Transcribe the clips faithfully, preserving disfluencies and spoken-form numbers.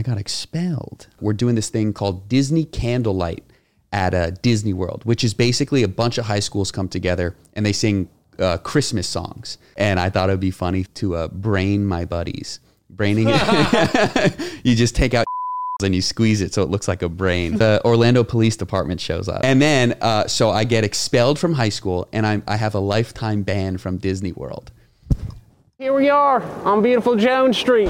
got expelled. We're doing this thing called Disney Candlelight at uh, Disney World, which is basically a bunch of high schools come together and they sing uh, Christmas songs. And I thought it would be funny to uh, brain my buddies. Braining it. You just take out and you squeeze it so it looks like a brain. The Orlando Police Department shows up. And then, uh, so I get expelled from high school and I'm, I have a lifetime ban from Disney World. Here we are on beautiful Jones Street.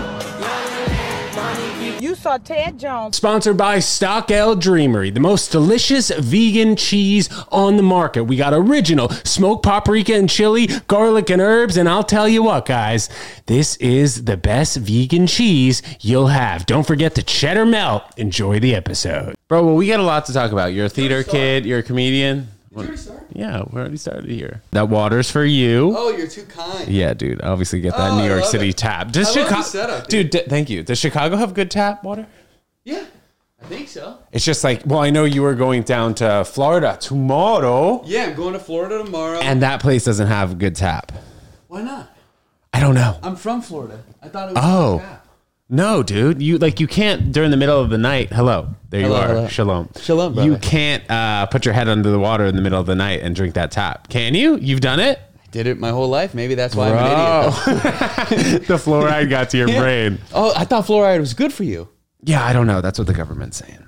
You saw Ted Jones. Sponsored by Stockel Dreamery, the most delicious vegan cheese on the market. We got original smoked paprika and chili, garlic and herbs, and I'll tell you what, guys, this is the best vegan cheese you'll have. Don't forget the cheddar melt. Enjoy the episode. Bro, well, we got a lot to talk about. You're a theater kid. You're a comedian. Did you already start? Yeah, we already started here. That water's for you. Oh, you're too kind. Yeah, dude. Obviously, get that Oh, New I York love City it. tap. Does I love Chicago, the setup, dude? dude. d- thank you. Does Chicago have good tap water? Yeah, I think so. It's just like, well, I know you were going down to Florida tomorrow, Yeah, I'm going to Florida tomorrow. and that place doesn't have good tap. Why not? I don't know. I'm from Florida. I thought it was Oh. tap. No, dude. You like you can't during the middle of the night. Hello, there Hello, you are. hello. Shalom. Shalom, brother. You can't uh, put your head under the water in the middle of the night and drink that tap. Can you? You've done it. Did it my whole life. Maybe that's why I'm an idiot. The fluoride got to your Yeah. brain. Oh, I thought fluoride was good for you. Yeah, I don't know. That's what the government's saying.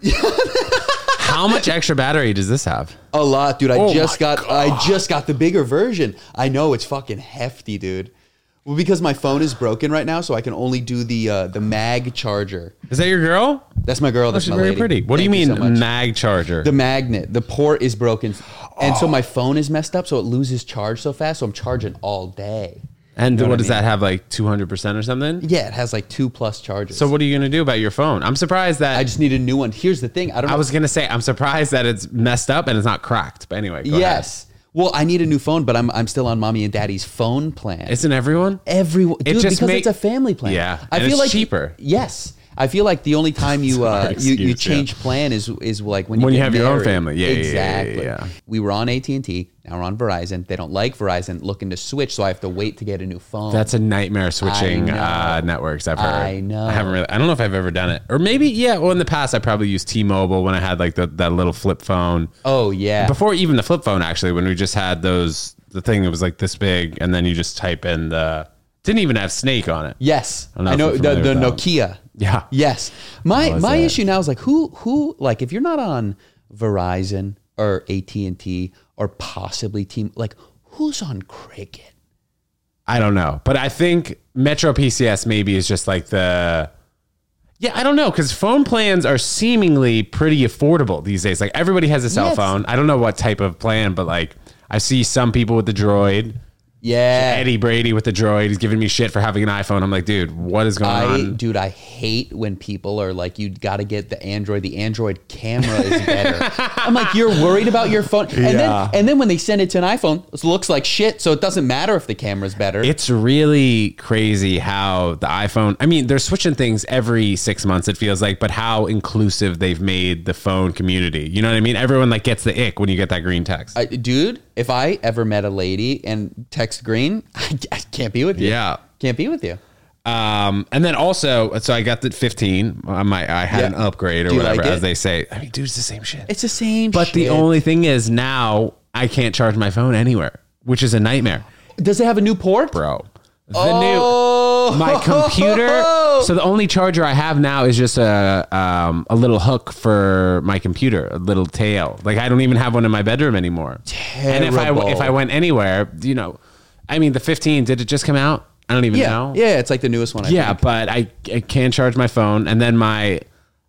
How much extra battery does this have? A lot, dude. I Oh just my got God. I just got the bigger version. I know it's fucking hefty, dude. Well, because my phone is broken right now, so I can only do the uh, the mag charger. Is that your girl? That's my girl. Oh, That's she's my very lady. pretty. What Thank do you so mean much. mag charger? The magnet, the port is broken, and so my phone is messed up, so it loses charge so fast. So I'm charging all day. and know what what I does mean? that have? Like two hundred percent or something? Yeah, it has like two plus charges. So what are you gonna do about your phone? I'm surprised that I just need a new one. Here's the thing. I don't. I know. was gonna say I'm surprised that it's messed up and it's not cracked. But anyway, go Yes. Well, I need a new phone, but I'm I'm still on mommy and daddy's phone plan. ahead. Isn't everyone? Everyone, dude, just because make- it's a family plan. Yeah, I and feel it's like cheaper. Yes, I feel like the only time you uh, Sorry, you, you excuse, yeah. change plan is is like when you When you get have your own married. family. Yeah, yeah, yeah, yeah, exactly. yeah. We were on A T and T. Now we're on Verizon. They don't like Verizon, looking to switch, so I have to wait to get a new phone. That's a nightmare switching I know. uh, networks. I've heard. I know. I haven't really. I don't know if I've ever done it, or maybe yeah. Well, in the past, I probably used T-Mobile when I had like the, that little flip phone. oh yeah. Before even the flip phone, actually, when we just had those, the thing that was like this big, and then you just type in the. Didn't even have Snake on it. Yes, I don't know I if know you're the, familiar the with that Nokia. Yeah. Yes. My How is my that? issue now is like who who like if you're not on Verizon or A T and T or possibly T, like who's on Cricket? I don't know, but I think Metro P C S maybe is just like the. Yeah, I don't know, because phone plans are seemingly pretty affordable these days. Like everybody has a cell Yes. phone. I don't know what type of plan, but like I see some people with the Droid. Yeah. Eddie Brady with the Droid. He's giving me shit for having an iPhone. I'm like, dude, what is going I, on? dude, I hate when people are like, you got to get the Android. The Android camera is better. I'm like, you're worried about your phone, and Yeah. then and then when they send it to an iPhone, it looks like shit. So it doesn't matter if the camera's better. It's really crazy how the iPhone, I mean, they're switching things every six months, it feels like, but how inclusive they've made the phone community. You know what I mean? Everyone like gets the ick when you get that green text. I, dude, if I ever met a lady and text green, I, I can't be with you. Yeah. Can't be with you. Um, and then also, so I got the fifteen. I might, I had Yeah. an upgrade or Do you whatever, like it? as they say. I mean, dude, it's the same shit. It's the same but shit. the only thing is now I can't charge my phone anywhere, which is a nightmare, Does it have a new port? bro. The Oh. new my computer. So the only charger I have now is just a um, a little hook for my computer, a little tail. Like I don't even have one in my bedroom anymore. And if I Terrible. if I went anywhere, you know, I mean, the fifteen, did it just come out? I don't even Yeah. know. Yeah, it's like the newest one. I Yeah, think. but I, I can charge my phone, and then my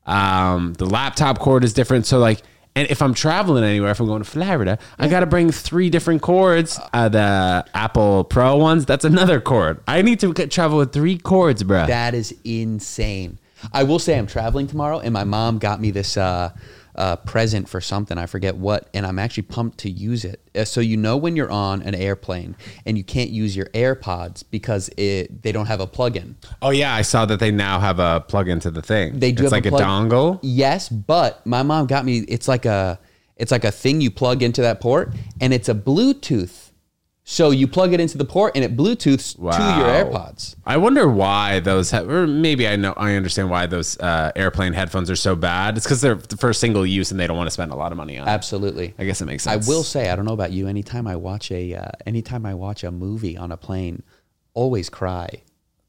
um the laptop cord is different. So like, and if I'm traveling anywhere, if I'm going to Florida, I got to bring three different cords. Uh, the Apple Pro ones, that's another cord. I need to get, travel with three cords, bro. That is insane. I will say I'm traveling tomorrow, and my mom got me this uh, uh, present for something. I forget what, and I'm actually pumped to use it. Uh, So you know when you're on an airplane and you can't use your AirPods because it they don't have a plug-in. Oh yeah, I saw that they now have a plug into the thing. They do It's have like a, a, plug- dongle. Yes, but my mom got me. It's like a it's like a thing you plug into that port, and it's a Bluetooth So you plug it into the port and it Bluetooths Wow. to your AirPods. I wonder why those, ha- or maybe I know, I understand why those uh, airplane headphones are so bad. It's because they're for single use and they don't want to spend a lot of money on it. Absolutely. I guess it makes I sense. will say, I don't know about you. Anytime I watch a, uh, anytime I watch a movie on a plane, always cry.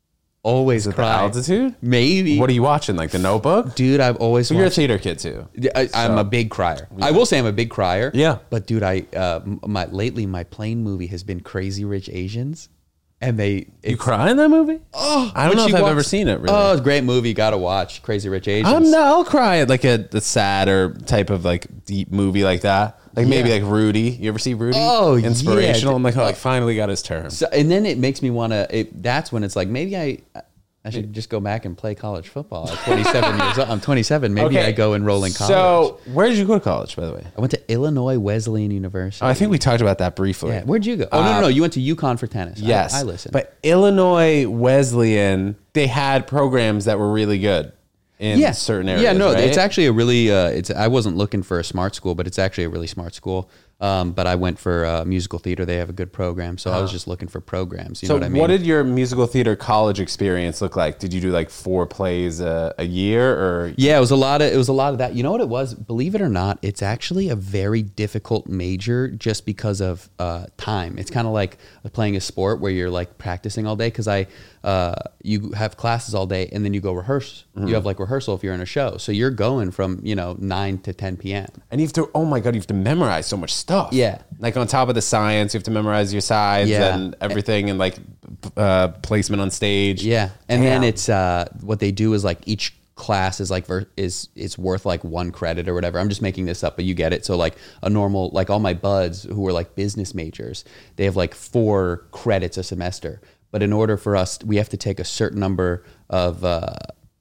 Always The cry. altitude? Maybe. What are you watching? Like The Notebook? Dude, I've always So you're a watched. theater kid too. I, I'm a big crier. I will say I'm a big crier. Yeah. But dude, I uh, m- my lately my plane movie has been Crazy Rich Asians, and they You it's- cry in that movie? Oh, I don't when know she if I've walks- ever seen it. Really. Oh, it's a great movie. Got to watch Crazy Rich Asians. I'm not, I'll cry at like a, a sadder type of like deep movie like that. Like maybe Yeah. like Rudy. You ever see Rudy? Oh, yeah. Inspirational. I'm like, oh, I finally got his term. So, and then it makes me want to. That's when it's like maybe I. I should just go back and play college football. At twenty-seven years old. I'm twenty-seven. Maybe I go enroll in college. So where did you go to college, by the way? I went to Illinois Wesleyan University. Oh, I think we talked about that briefly. Yeah. Where'd you go? Oh no, no, Uh, no. You went to UConn for tennis. I- Yes. I, listened. But Illinois Wesleyan, they had programs that were really good in yeah. certain areas. Yeah, no, right? it's actually a really. Uh, it's. I wasn't looking for a smart school, but it's actually a really smart school. Um, but I went for uh, musical theater. They have a good program, so I was just looking for programs. You So know what I mean? what did your musical theater college experience look like? Did you do like four plays a, a year or? Yeah, it was a lot of it was a lot of that. You know what it was? Believe it or not, it's actually a very difficult major just because of uh, time. It's kind of like playing a sport where you're like practicing all day. Because I, uh, you have classes all day and then you go rehearse. Mm-hmm. You have like rehearsal if you're in a show, so you're going from you know nine to ten p.m. And you have to, oh my God, you have to memorize so much stuff. Yeah. Like on top of the science, you have to memorize your sides Yeah. and everything and like uh, placement on stage. Yeah, and then Damn. it's uh, what they do is like each class is like ver- is is worth like one credit or whatever. I'm just making this up, but you get it. So like a normal, like all my buds who were like business majors, they have like four credits a semester. But in order for us, we have to take a certain number of uh,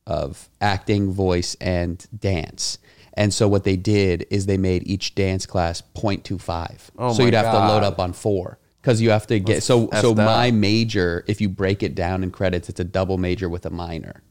of acting, voice, and dance. And so what they did is they made each dance class zero point two five. Oh so my you'd have to load God. up on four because you have to get so effed so up. my major, if you break it down in credits, it's a double major with a minor.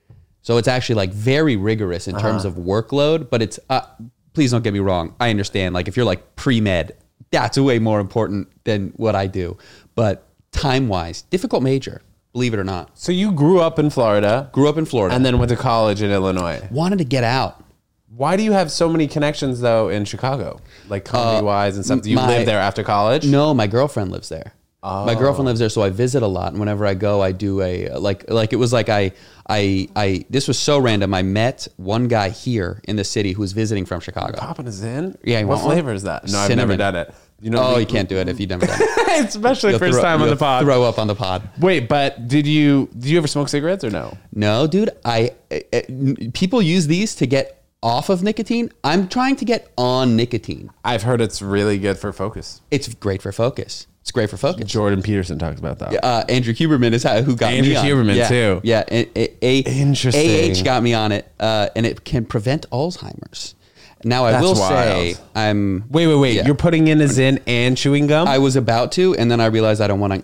So it's actually like very rigorous in terms Uh-huh. of workload, but it's uh, please don't get me wrong. I understand like if you're like pre-med, that's way more important than what I do. But time-wise, difficult major, believe it or not. So you grew up in Florida Grew up in Florida and then went to college in Illinois. wanted to get out. Why do you have so many connections though in Chicago? Like comedy wise and stuff. Do you my- live there after college? No, my girlfriend lives there. My Oh. girlfriend lives there, so I visit a lot. And whenever I go, I do a like like it was like I I I this was so random. I met one guy here in the city who was visiting from Chicago. Popping is in? Yeah, you What want one? flavor is that? No, I've Cinnamon. never done it. You know, Oh, we- you can't do it if you've never done it. Especially You'll first throw- time on you'll the pod. Throw up on the pod. Wait, but did you do you ever smoke cigarettes or no? No, dude. I, I, I people use these to get off of nicotine. I'm trying to get on nicotine. I've heard it's really good for focus. It's great for focus. It's great for focus. Jordan Peterson talks about that. Uh, Andrew Huberman is how, who got Andrew me on. Huberman, yeah, too. Yeah, a, a, a, Interesting. A H got me on it, uh, and it can prevent Alzheimer's. Now I That's will wild. say I'm. Wait, wait, wait. Yeah. You're putting in a Zyn and chewing gum? I was about to, and then I realized I don't want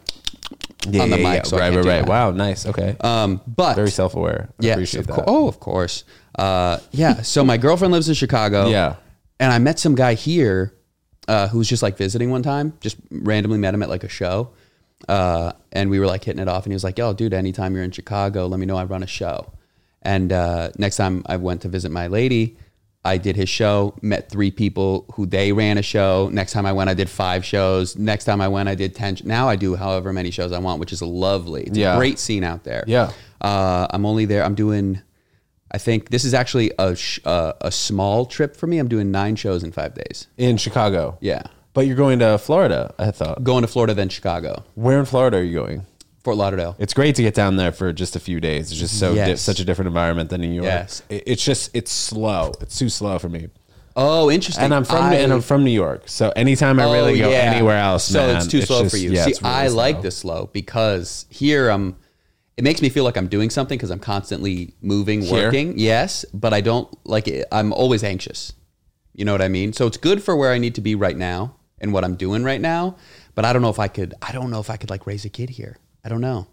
to on the mic. So I right, can't right, do right. that. Wow, nice. Okay. Um, but Very self-aware. I yes, appreciate of that. cour- oh, of course. Uh, yeah. So my girlfriend lives in Chicago. Yeah. And I met some guy here uh, who was just like visiting one time. Just randomly met him at like a show, uh, and we were like hitting it off. And he was like, "Yo, dude, anytime you're in Chicago, let me know. I run a show." And uh, next time I went to visit my lady, I did his show. Met three people who they ran a show. Next time I went, I did five shows. Next time I went, I did ten. Now I do however many shows I want, which is lovely. It's Yeah. a great scene out there. Yeah. Uh, I'm only there. I'm doing. I think this is actually a sh- uh, a small trip for me. I'm doing nine shows in five days. In Chicago. Yeah, But you're going to Florida, I thought. going to Florida, then Chicago, Where in Florida are you going? Fort Lauderdale. It's great to get down there for just a few days. It's just so di- Yes. such a different environment than New York. Yes. It- It's just it's slow. It's too slow for me. Oh, interesting. And I'm from I- and I'm from New York, so anytime I really Oh, go yeah. anywhere else, so man, it's too slow just- for you. yeah, See, it's really I slow. like the slow because here I'm. It makes me feel like I'm doing something because I'm constantly moving, Here? working. Yes, but I don't like it. I'm always anxious. You know what I mean? So it's good for where I need to be right now and what I'm doing right now. But I don't know if I could. I don't know if I could like raise a kid here. I don't know.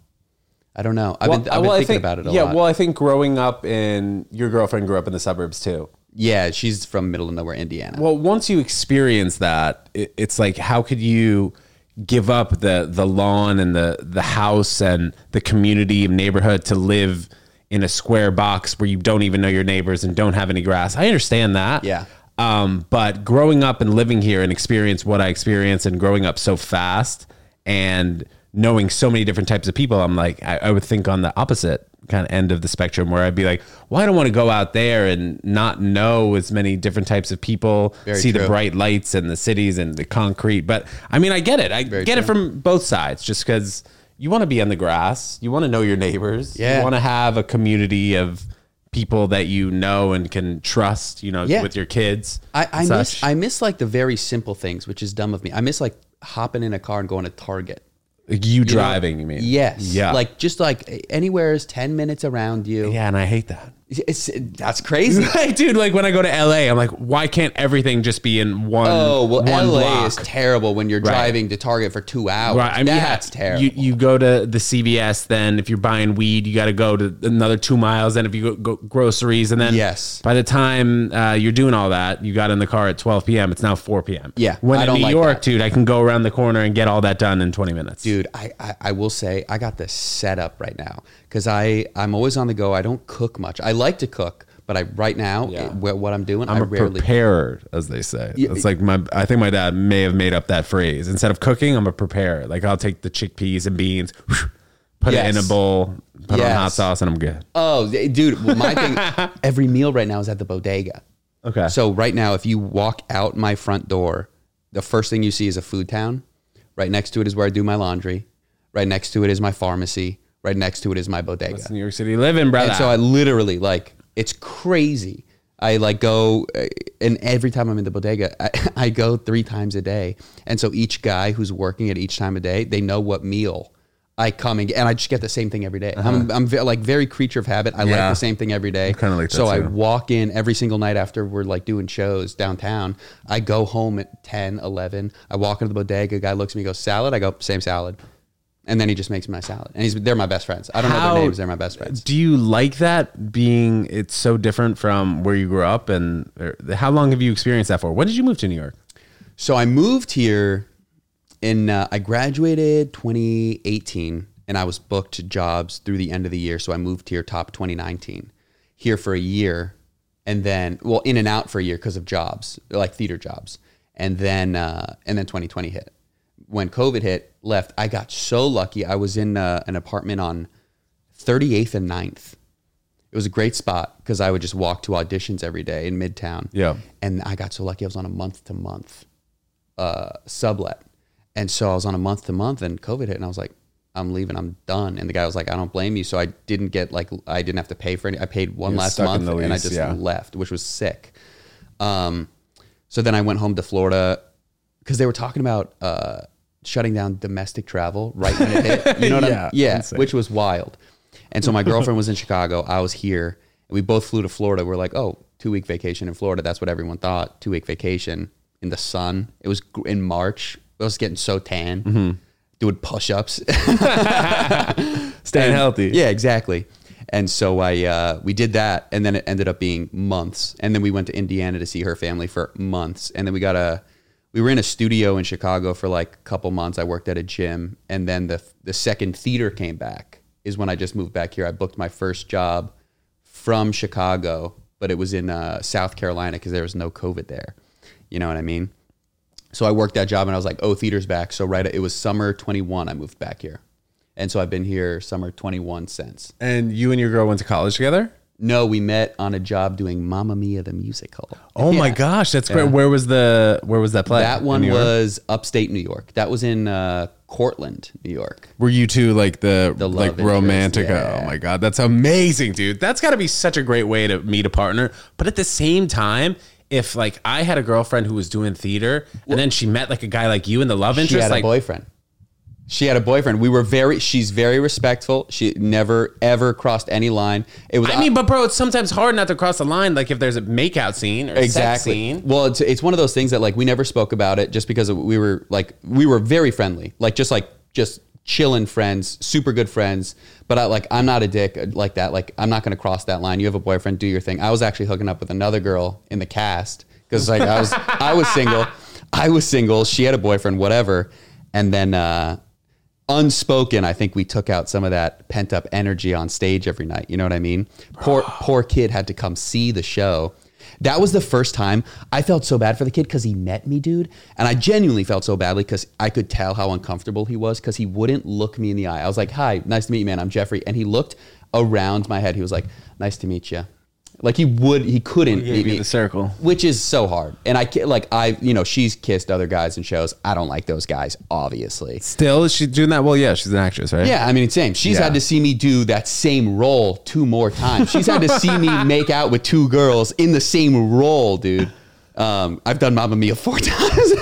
I don't know. I've Well, been, I've been well, I thinking think- about it a yeah, lot. well, I think growing up in your girlfriend grew up in the suburbs too. Yeah, she's from middle of nowhere, Indiana. Well, once you experience that, it, it's like, how could you give up the the lawn and the the house and the community and neighborhood to live in a square box where you don't even know your neighbors and don't have any grass. I understand that. Yeah. Um, but growing up and living here and experience what I experienced and growing up so fast and knowing so many different types of people, I'm like, I, I would think on the opposite kind of end of the spectrum where I'd be like, well, I don't want to go out there and not know as many different types of people, Very see true. the bright lights and the cities and the concrete. But I mean, I get it. I Very get true. it from both sides just because you want to be on the grass. You want to know your neighbors. Yeah. You want to have a community of people that you know and can trust, you know, Yeah. with your kids. I, I and miss such. I miss like the very simple things, which is dumb of me. I miss like hopping in a car and going to Target. Like you driving, you mean? Yes. Yeah. Like just like anywhere is ten minutes around you. Yeah, and I hate that. It's, that's crazy. Like, dude, like when I go to L A, I'm like, why can't everything just be in one? Oh, well, one L A block? is terrible when you're Right. driving to Target for two hours. Right, I mean, That's yeah, terrible. You you go to the C V S, then if you're buying weed, you got to go to another two miles. Then if you go, go groceries, and then Yes. by the time uh, you're doing all that, you got in the car at twelve p.m. It's now four p.m. Yeah, when I in don't New like York, that. dude, I can go around the corner and get all that done in twenty minutes. Dude, I, I, I will say I got this set up right now because I I'm always on the go. I don't cook much. I like to cook, but I right now Yeah. it- what, what I'm doing, I'm I a rarely. preparer, as they say. Yeah. It's like my. I think my dad may have made up that phrase. Instead of cooking, I'm a preparer. Like I'll take the chickpeas and beans, put it in Yes. a bowl, put on hot Yes. sauce, and I'm good. Oh, dude, well, my thing. Every meal right now is at the bodega. Okay. So right now, if you walk out my front door, the first thing you see is a food town. Right next to it is where I do my laundry. Right next to it is my pharmacy. Right next to it is my bodega. That's New York City living, brother. And so I literally like it's crazy. I like go uh, and every time I'm in the bodega, I, I go three times a day. And so each guy who's working at each time of day, they know what meal I come and get, and I just get the same thing every day. I'm, I'm ve- like very creature of habit. I like Yeah. the same thing every day. kinda like that so I too. walk in every single night after we're like doing shows downtown. I go home at ten, eleven. I walk into the bodega. Guy looks at me, goes, salad? I go, same salad. And then he just makes me my salad. And he's they're my best friends. I don't know How- their names. They're my best friends. Do you like that being it's so different from where you grew up? And or, how long have you experienced that for? When did you move to New York? So I moved here in, uh, I graduated twenty eighteen and I was booked jobs through the end of the year. So I moved here top twenty nineteen, here for a year and then, well, in and out for a year because of jobs, like theater jobs. And then, uh, and then twenty twenty hit. When COVID hit, left, I got so lucky. I was in uh, an apartment on thirty-eighth and ninth. It was a great spot because I would just walk to auditions every day in Midtown. Yeah. And I got so lucky I was on a month to month uh, sublet. And so I was on a month to month and COVID hit and I was like, I'm leaving, I'm done. And the guy was like, I don't blame you. So I didn't get like, I didn't have to pay for any, I paid one You're last stuck in month the and I lease, just yeah. left, which was sick. Um, so then I went home to Florida because they were talking about uh, shutting down domestic travel right when it hit. You know what Yeah, I'm Yeah, insane. which was wild. And so my girlfriend was in Chicago. I was here. And we both flew to Florida. We're like, oh, two week vacation in Florida. That's what everyone thought. Two week vacation in the sun. It was gr- in March. I was getting so tan, Mm-hmm. doing push ups. Staying healthy. Yeah, exactly. And so I uh, we did that, and then it ended up being months. And then we went to Indiana to see her family for months. And then we got a we were in a studio in Chicago for like a couple months. I worked at a gym, and then the the second theater came back is when I just moved back here. I booked my first job from Chicago, but it was in uh, South Carolina because there was no COVID there. You know what I mean? So I worked that job, and I was like, "Oh, theater's back." So right, it was summer twenty-one. I moved back here, and so I've been here summer twenty-one since. And you and your girl went to college together? No, we met on a job doing Mamma Mia the musical. Oh my Yeah. gosh, that's great. Yeah. Where was the where was that play? That In one New York? was upstate New York. That was in uh, Cortland, New York. Were you two like the, The love like interest, romantic? yeah. Oh my god, that's amazing, dude. That's got to be such a great way to meet a partner. But at the same time, if like I had a girlfriend who was doing theater and then she met like a guy like you in the love She interest, had like a boyfriend. She had a boyfriend. We were very. She's very respectful. She never ever crossed any line. It was. I mean, but bro, it's sometimes hard not to cross the line. Like if there's a makeout scene or a sex exactly. scene. Well, it's it's one of those things that like we never spoke about it just because we were like we were very friendly, like just like just chilling friends, super good friends. But I like I'm not a dick like that. Like I'm not going to cross that line. You have a boyfriend, do your thing. I was actually hooking up with another girl in the cast because like I was I was single, I was single. She had a boyfriend, whatever. And then uh, unspoken, I think we took out some of that pent up energy on stage every night. You know what I mean? Poor, poor kid had to come see the show. That was the first time I felt so bad for the kid because he met me, dude. And I genuinely felt so badly because I could tell how uncomfortable he was because he wouldn't look me in the eye. I was like, hi, nice to meet you, man. I'm Jeffrey. And he looked around my head. He was like, nice to meet you. Like he would, he couldn't He gave meet you me, the circle. which is so hard. And I ca- like I, you know, she's kissed other guys in shows. I don't like those guys, obviously. Still, is she doing that? Well, yeah, she's an actress, right? Yeah, I mean, same. She's Yeah. had to see me do that same role two more times. She's had to see me make out with two girls in the same role, dude. Um, I've done Mamma Mia four times.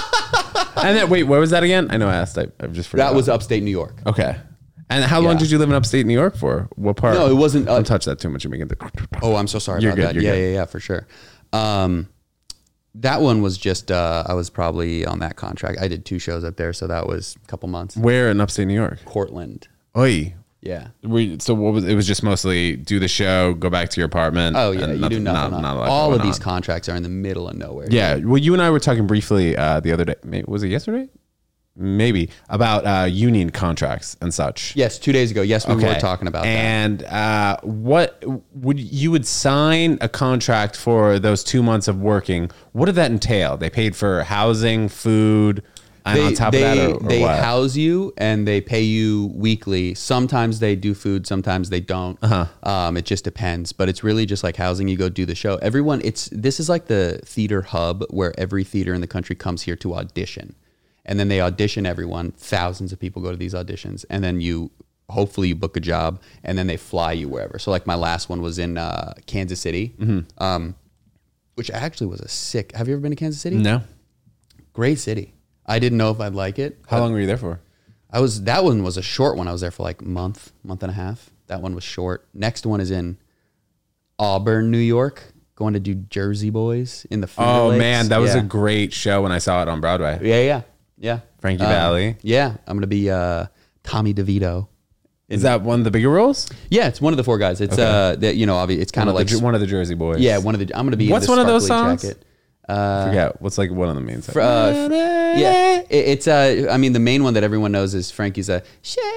And then, wait, where was that again? I know I asked. I, I've just forgot. That was upstate New York. Okay. And how long Yeah. did you live in upstate New York for? What part? No, it wasn't, uh, Don't touch that too much. You're making the. Oh, I'm so sorry You're about good, that. you're Yeah, good. yeah, yeah, for sure. Um, that one was just, uh, I was probably on that contract. I did two shows up there, so that was a couple months. Where in upstate New York? Portland. Oi. Yeah. Were you- so what was it? Was just mostly do the show, go back to your apartment. Oh, yeah. and You do nothing. Not, on- not a lot All of going these on. contracts are in the middle of nowhere. Yeah. Well, you and I were talking briefly uh, the other day. Maybe, was it yesterday? Maybe about uh, union contracts and such. Yes, two days ago. Yes, we were talking about that. And uh, what would you would sign a contract for those two months of working? What did that entail? They paid for housing, food, and on top they, of that, or, or they what? house you and they pay you weekly. Sometimes they do food, sometimes they don't. Uh-huh. Um, it just depends. But it's really just like housing. You go do the show. Everyone, it's this is like the theater hub where every theater in the country comes here to audition, and then they audition everyone. Thousands of people go to these auditions, and then you hopefully you book a job, and then they fly you wherever. So like my last one was in uh, Kansas City, Mm-hmm. um, which actually was a sick. Have you ever been to Kansas City? No. Great city. I didn't know if I'd like it. How but long were you there for? I was that one was a short one. I was there for like a month, month and a half. That one was short. Next one is in Auburn, New York. Going to do Jersey Boys in the Finger Oh Lakes. man, that was yeah. a great show when I saw it on Broadway. yeah, yeah, yeah. Frankie Um, Valli. Yeah, I'm gonna be uh, Tommy DeVito. Is that one of the bigger roles? Yeah, it's one of the four guys. It's uh, that you know, obvi- it's kind One of of like the Jer- one of the Jersey Boys. yeah, one of the. I'm gonna be. What's in the one of those sparkly songs? Jacket. Uh, Forget what's like one of the main songs. fr- uh, fr- yeah, it, it's uh, I mean, the main one that everyone knows is Frankie's a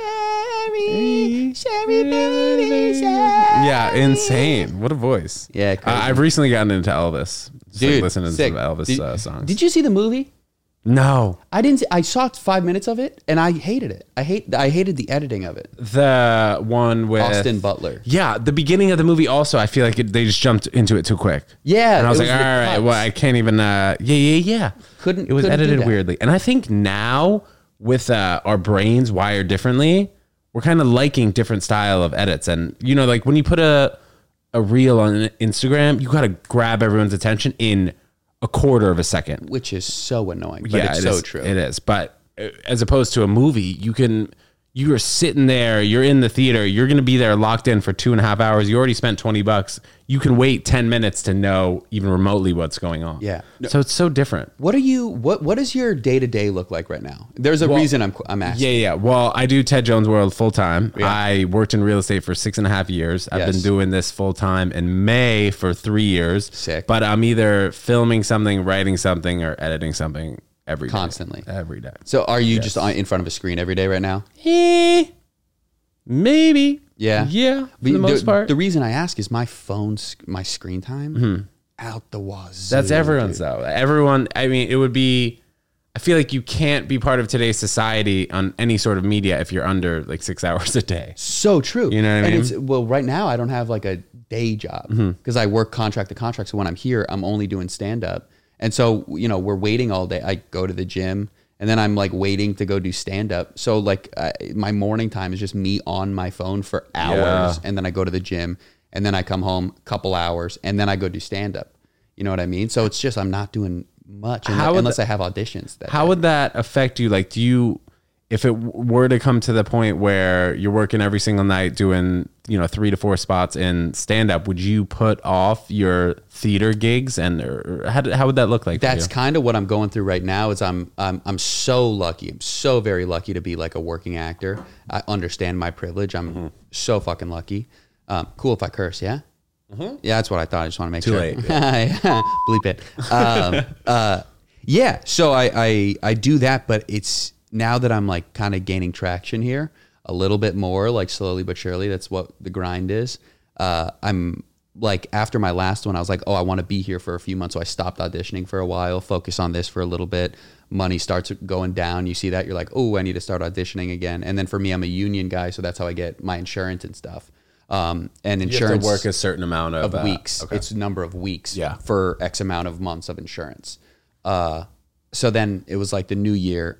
Sherry, Sherry baby, Sherry. Yeah, insane. What a voice. Yeah, Uh, crazy. I've recently gotten into Elvis. Just Dude, like listening sick. to Elvis Did, uh, songs. did you see the movie? No. I didn't. See, I saw five minutes of it, and I hated it. I hate. I hated the editing of it. The one with Austin Butler. Yeah, the beginning of the movie also, I feel like it, they just jumped into it too quick. Yeah, And I was it like, was all the right, cuts. well, I can't even, uh, yeah, yeah, yeah. Couldn't- It was couldn't do edited that. weirdly. And I think now with uh, our brains wired differently, we're kind of liking different style of edits. And, you know, like when you put a, a reel on Instagram, you got to grab everyone's attention in a quarter of a second. Which is so annoying, but yeah, it's it so is. true. It is. But uh, as opposed to a movie, you can, you are sitting there, you're in the theater, you're going to be there locked in for two and a half hours. You already spent twenty bucks. You can wait ten minutes to know even remotely what's going on. Yeah. So it's so different. What are you? What What does your day to day look like right now? There's a Well, reason I'm I'm asking. Yeah, yeah. Well, I do Ted Jones World full time. I worked in real estate for six and a half years. I've Yes. been doing this full time in May for three years. Sick. But I'm either filming something, writing something, or editing something every day. Constantly. Every day. So are you just on, in front of a screen every day right now? Eh, maybe. Yeah. Yeah, for The, the most part. The reason I ask is my phone's my screen time out the wazoo. That's everyone's dude. though. Everyone, I mean, it would be, I feel like you can't be part of today's society on any sort of media if you're under like six hours a day. So true. You know what I and mean? It's, well, right now I don't have like a day job because I work contract to contract. So when I'm here, I'm only doing stand up. And so, you know, we're waiting all day. I go to the gym and then I'm like waiting to go do stand up. So like uh, my morning time is just me on my phone for hours. Yeah. And then I go to the gym and then I come home a couple hours and then I go do stand up. You know what I mean? So it's just, I'm not doing much unless, How would unless the- I have auditions. That How day. would that affect you? Like, do you, if it were to come to the point where you're working every single night doing, you know, three to four spots in stand up, would you put off your theater gigs? And or how, how would that look like? for That's you? kind of what I'm going through right now. Is I'm I'm I'm so lucky. I'm so very lucky to be like a working actor. I understand my privilege. I'm Mm-hmm. so fucking lucky. Um, cool if I curse, yeah. Yeah, that's what I thought. I just want to make Too sure. late. Bleep it. Um, uh, yeah. So I, I I do that, but it's now that I'm like kind of gaining traction here a little bit more, like slowly but surely, that's what the grind is. Uh, I'm like, after my last one, I was like, oh, I want to be here for a few months. So I stopped auditioning for a while, focus on this for a little bit. Money starts going down. You see that, you're like, oh, I need to start auditioning again. And then for me, I'm a union guy, so that's how I get my insurance and stuff. Um, and insurance, you have to work a certain amount of, of uh, weeks. Okay. It's a number of weeks Yeah. for X amount of months of insurance. Uh, so then it was like the new year.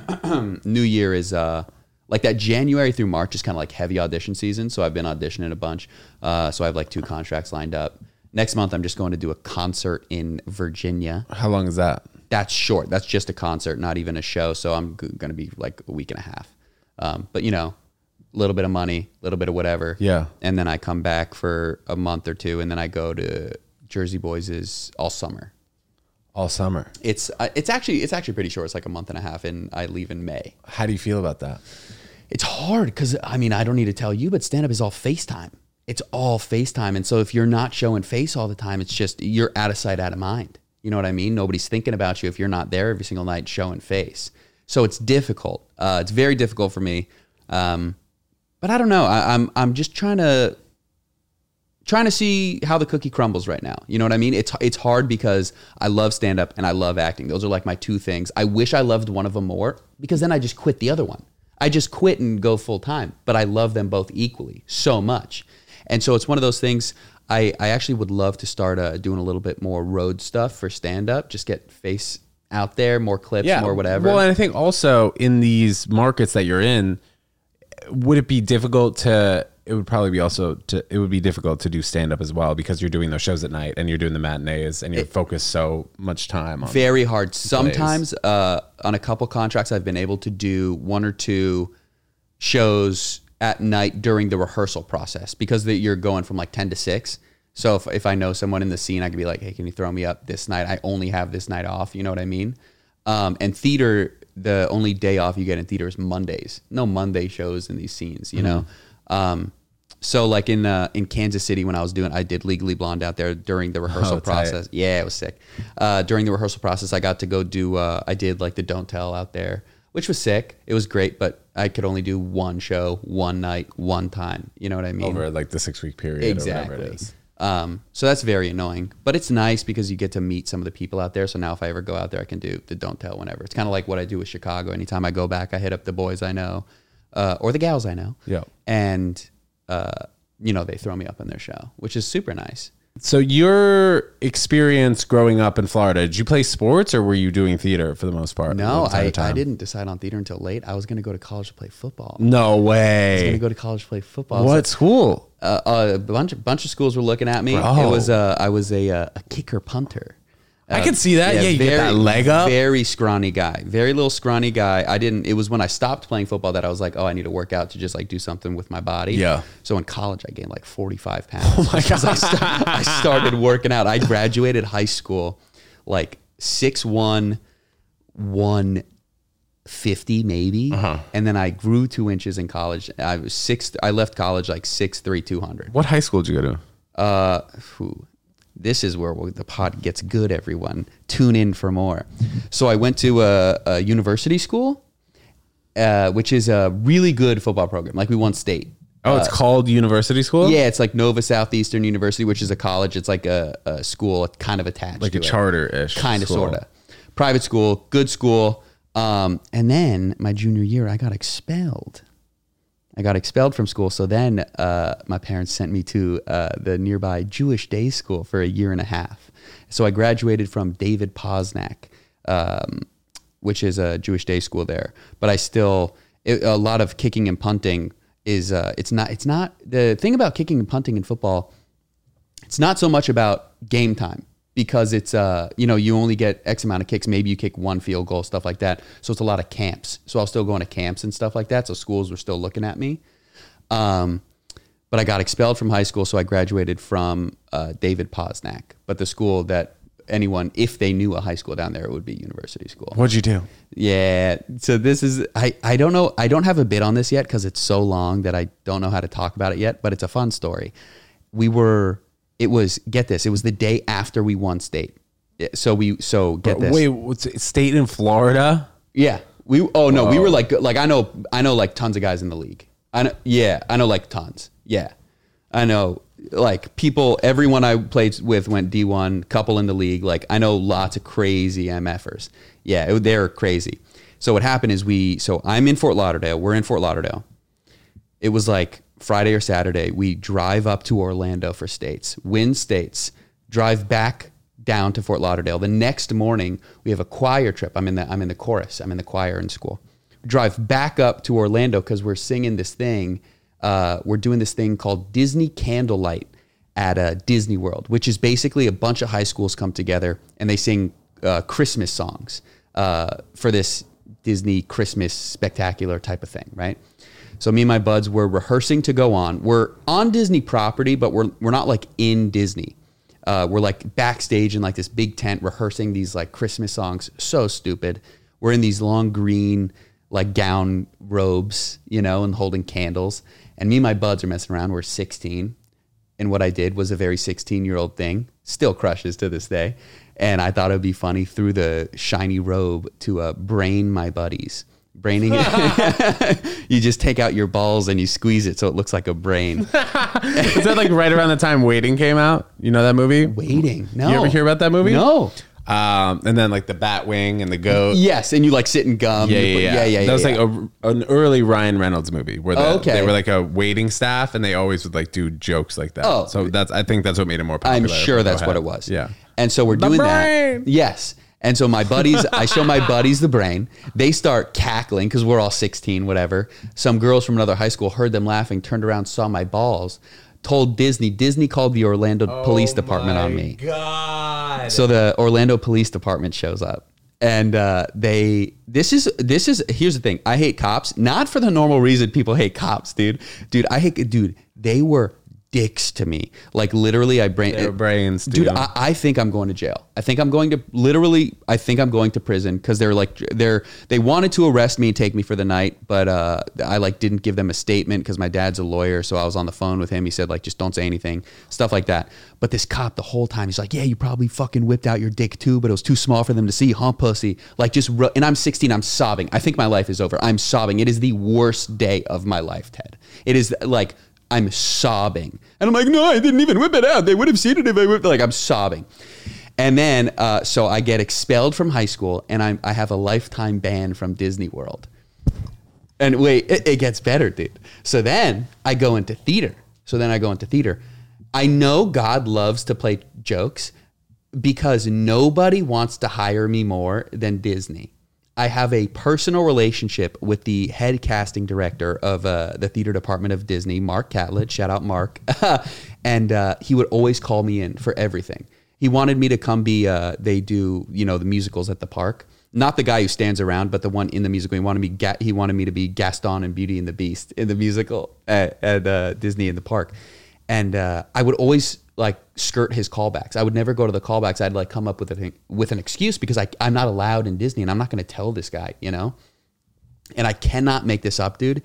New year is uh, like that January through March is kind of like heavy audition season. So I've been auditioning a bunch. Uh, so I have like two contracts lined up. Next month, I'm just going to do a concert in Virginia. How long is that? That's short. That's just a concert, not even a show. So I'm g- going to be like a week and a half. Um, but, you know, a little bit of money, a little bit of whatever. Yeah. And then I come back for a month or two, and then I go to Jersey Boys' all summer. All summer. It's uh, it's actually it's actually pretty short. It's like a month and a half, and I leave in May. How do you feel about that? It's hard because, I mean, I don't need to tell you, but stand-up is all FaceTime. It's all FaceTime. And so if you're not showing face all the time, it's just you're out of sight, out of mind. You know what I mean? Nobody's thinking about you if you're not there every single night showing face. So it's difficult. Uh, it's very difficult for me. Um, but I don't know. I, I'm I'm just trying to trying to see how the cookie crumbles right now. You know what I mean? It's it's hard because I love stand-up and I love acting. Those are like my two things. I wish I loved one of them more because then I just quit the other one. I just quit and go full time. But I love them both equally so much. And so it's one of those things. I, I actually would love to start uh, doing a little bit more road stuff for stand-up. Just get face out there, more clips, more whatever. Well, and I think also in these markets that you're in, would it be difficult to, it would probably be also, to, it would be difficult to do stand-up as well because you're doing those shows at night and you're doing the matinees and you're it, focused so much time on very hard. Sometimes uh, on a couple contracts, I've been able to do one or two shows at night during the rehearsal process because the, you're going from like ten to six. So if, if I know someone in the scene, I could be like, hey, can you throw me up this night? I only have this night off. You know what I mean? Um, and theater, the only day off you get in theater is Mondays. No Monday shows in these scenes, you mm-hmm. know? Um, so like in uh, in Kansas City when I was doing, I did Legally Blonde out there during the rehearsal oh, process. Tight. Yeah, it was sick. Uh, during the rehearsal process, I got to go do, uh, I did like the Don't Tell out there, which was sick. It was great, but I could only do one show, one night, one time. You know what I mean? Over like the six week period exactly. or whatever it is. Um, so that's very annoying, but it's nice because you get to meet some of the people out there. So now if I ever go out there, I can do the Don't Tell whenever. It's kind of like what I do with Chicago. Anytime I go back, I hit up the boys I know, uh, or the gals I know. Yeah. And, uh, you know, they throw me up in their show, which is super nice. So your experience growing up in Florida, did you play sports or were you doing theater for the most part? No, I, I didn't decide on theater until late. I was going to go to college to play football. No way. I was going to go to college to play football. What so, school? Uh, uh, a bunch, bunch of schools were looking at me. Bro. It was uh, I was a, uh, a kicker punter. Uh, I could see that. Yeah, yeah you very, get that leg up. Very scrawny guy. Very little scrawny guy. I didn't, it was when I stopped playing football that I was like, oh, I need to work out to just like do something with my body. Yeah. So in college, I gained like forty-five pounds. Oh my God. I, start, I started working out. I graduated high school like six one, one fifty maybe. Uh-huh. And then I grew two inches in college. I was six, I left college like six three, two hundred. What high school did you go to? Uh, whew. This is where the pod gets good, everyone. Tune in for more. So I went to a, a university school, uh, which is a really good football program. Like we won state. Oh, it's uh, called university school? Yeah, it's like Nova Southeastern University, which is a college. It's like a, a school kind of attached like to a charter-ish kind of, school. sort of. Private school, good school. Um, and then my junior year, I got expelled. I got expelled from school. So then uh, my parents sent me to uh, the nearby Jewish day school for a year and a half. So I graduated from David Posnack, um, which is a Jewish day school there. But I still, it, a lot of kicking and punting is, uh, it's not, it's not, the thing about kicking and punting in football, it's not so much about game time. Because it's, uh, you know, you only get X amount of kicks. Maybe you kick one field goal, stuff like that. So it's a lot of camps. So I was still going to camps and stuff like that. So schools were still looking at me. Um, but I got expelled from high school. So I graduated from uh, David Posnack. But the school that anyone, if they knew a high school down there, it would be university school. What'd you do? Yeah. So this is, I, I don't know. I don't have a bit on this yet because it's so long that I don't know how to talk about it yet. But it's a fun story. We were... It was, get this, it was the day after we won state. So we, so get this. Wait, what's it, state in Florida? Yeah. We oh no, we were like like I know I know like tons of guys in the league. I know yeah, I know like tons. Yeah. I know like people everyone I played with went D one, couple in the league. Like I know lots of crazy MFers. Yeah, it, they're crazy. So what happened is we so I'm in Fort Lauderdale. We're in Fort Lauderdale. It was like Friday or Saturday. We drive up to Orlando for states, win states, drive back down to Fort Lauderdale. The next morning, we have a choir trip. I'm in the I'm in the chorus. I'm in the choir in school. Drive back up to Orlando because we're singing this thing. Uh, we're doing this thing called Disney Candlelight at uh, Disney World, which is basically a bunch of high schools come together and they sing uh, Christmas songs uh, for this Disney Christmas spectacular type of thing, right? So me and my buds were rehearsing to go on. We're on Disney property, but we're we're not like in Disney. Uh, we're like backstage in like this big tent rehearsing these like Christmas songs. So stupid. We're in these long green like gown robes, you know, and holding candles. And me and my buds are messing around. We're sixteen. And what I did was a very sixteen year old thing, still crushes to this day. And I thought it'd be funny through the shiny robe to uh, brain my buddies. Braining it. You just take out your balls and you squeeze it so it looks like a brain. Is that like right around the time Waiting came out? You know that movie? Waiting. No. You ever hear about that movie? No. Um, and then like the Batwing and the goat. Yes, and you like sit in gum. Yeah, You yeah, put- yeah. yeah, yeah, That was yeah, like yeah. a, an early Ryan Reynolds movie where the, Oh, okay. they were like a waiting staff and they always would like do jokes like that. Oh. So that's I think that's what made it more popular. I'm sure Go that's ahead. what it was. Yeah. And so we're The doing brain. that. Yes. And so my buddies, I show my buddies the brain. They start cackling because we're all sixteen, whatever. Some girls from another high school heard them laughing, turned around, saw my balls, told Disney. Disney called the Orlando Police Department on me. God. So the Orlando Police Department shows up. And uh, they, this is, this is, here's the thing. I hate cops, not for the normal reason people hate cops, dude. Dude, I hate, dude, they were dicks to me. Like literally I brain, Their brains, dude, dude. I, I think I'm going to jail. I think I'm going to, literally, I think I'm going to prison because they're like, they're, they wanted to arrest me and take me for the night, but uh, I like didn't give them a statement because my dad's a lawyer. So I was on the phone with him. He said like, just don't say anything, stuff like that. But this cop the whole time, he's like, yeah, you probably fucking whipped out your dick too, but it was too small for them to see, huh, pussy? Like just, ru- and I'm sixteen, I'm sobbing. I think my life is over. I'm sobbing. It is the worst day of my life, Ted. It is like, I'm sobbing. And I'm like, no, I didn't even whip it out. They would have seen it if I whipped it. Like, I'm sobbing. And then, uh, so I get expelled from high school and I'm, I have a lifetime ban from Disney World. And wait, it, it gets better, dude. So then I go into theater. So then I go into theater. I know God loves to play jokes because nobody wants to hire me more than Disney. I have a personal relationship with the head casting director of uh, the theater department of Disney, Mark Catlett. Shout out Mark. And uh, he would always call me in for everything. He wanted me to come be, uh, they do, you know, the musicals at the park. Not the guy who stands around, but the one in the musical. He wanted me, Ga- he wanted me to be Gaston and Beauty and the Beast in the musical at, at uh, Disney in the park. And uh, I would always like skirt his callbacks. I would never go to the callbacks. I'd like come up with a with an excuse because I, I'm not allowed in Disney and I'm not going to tell this guy, you know? And I cannot make this up, dude.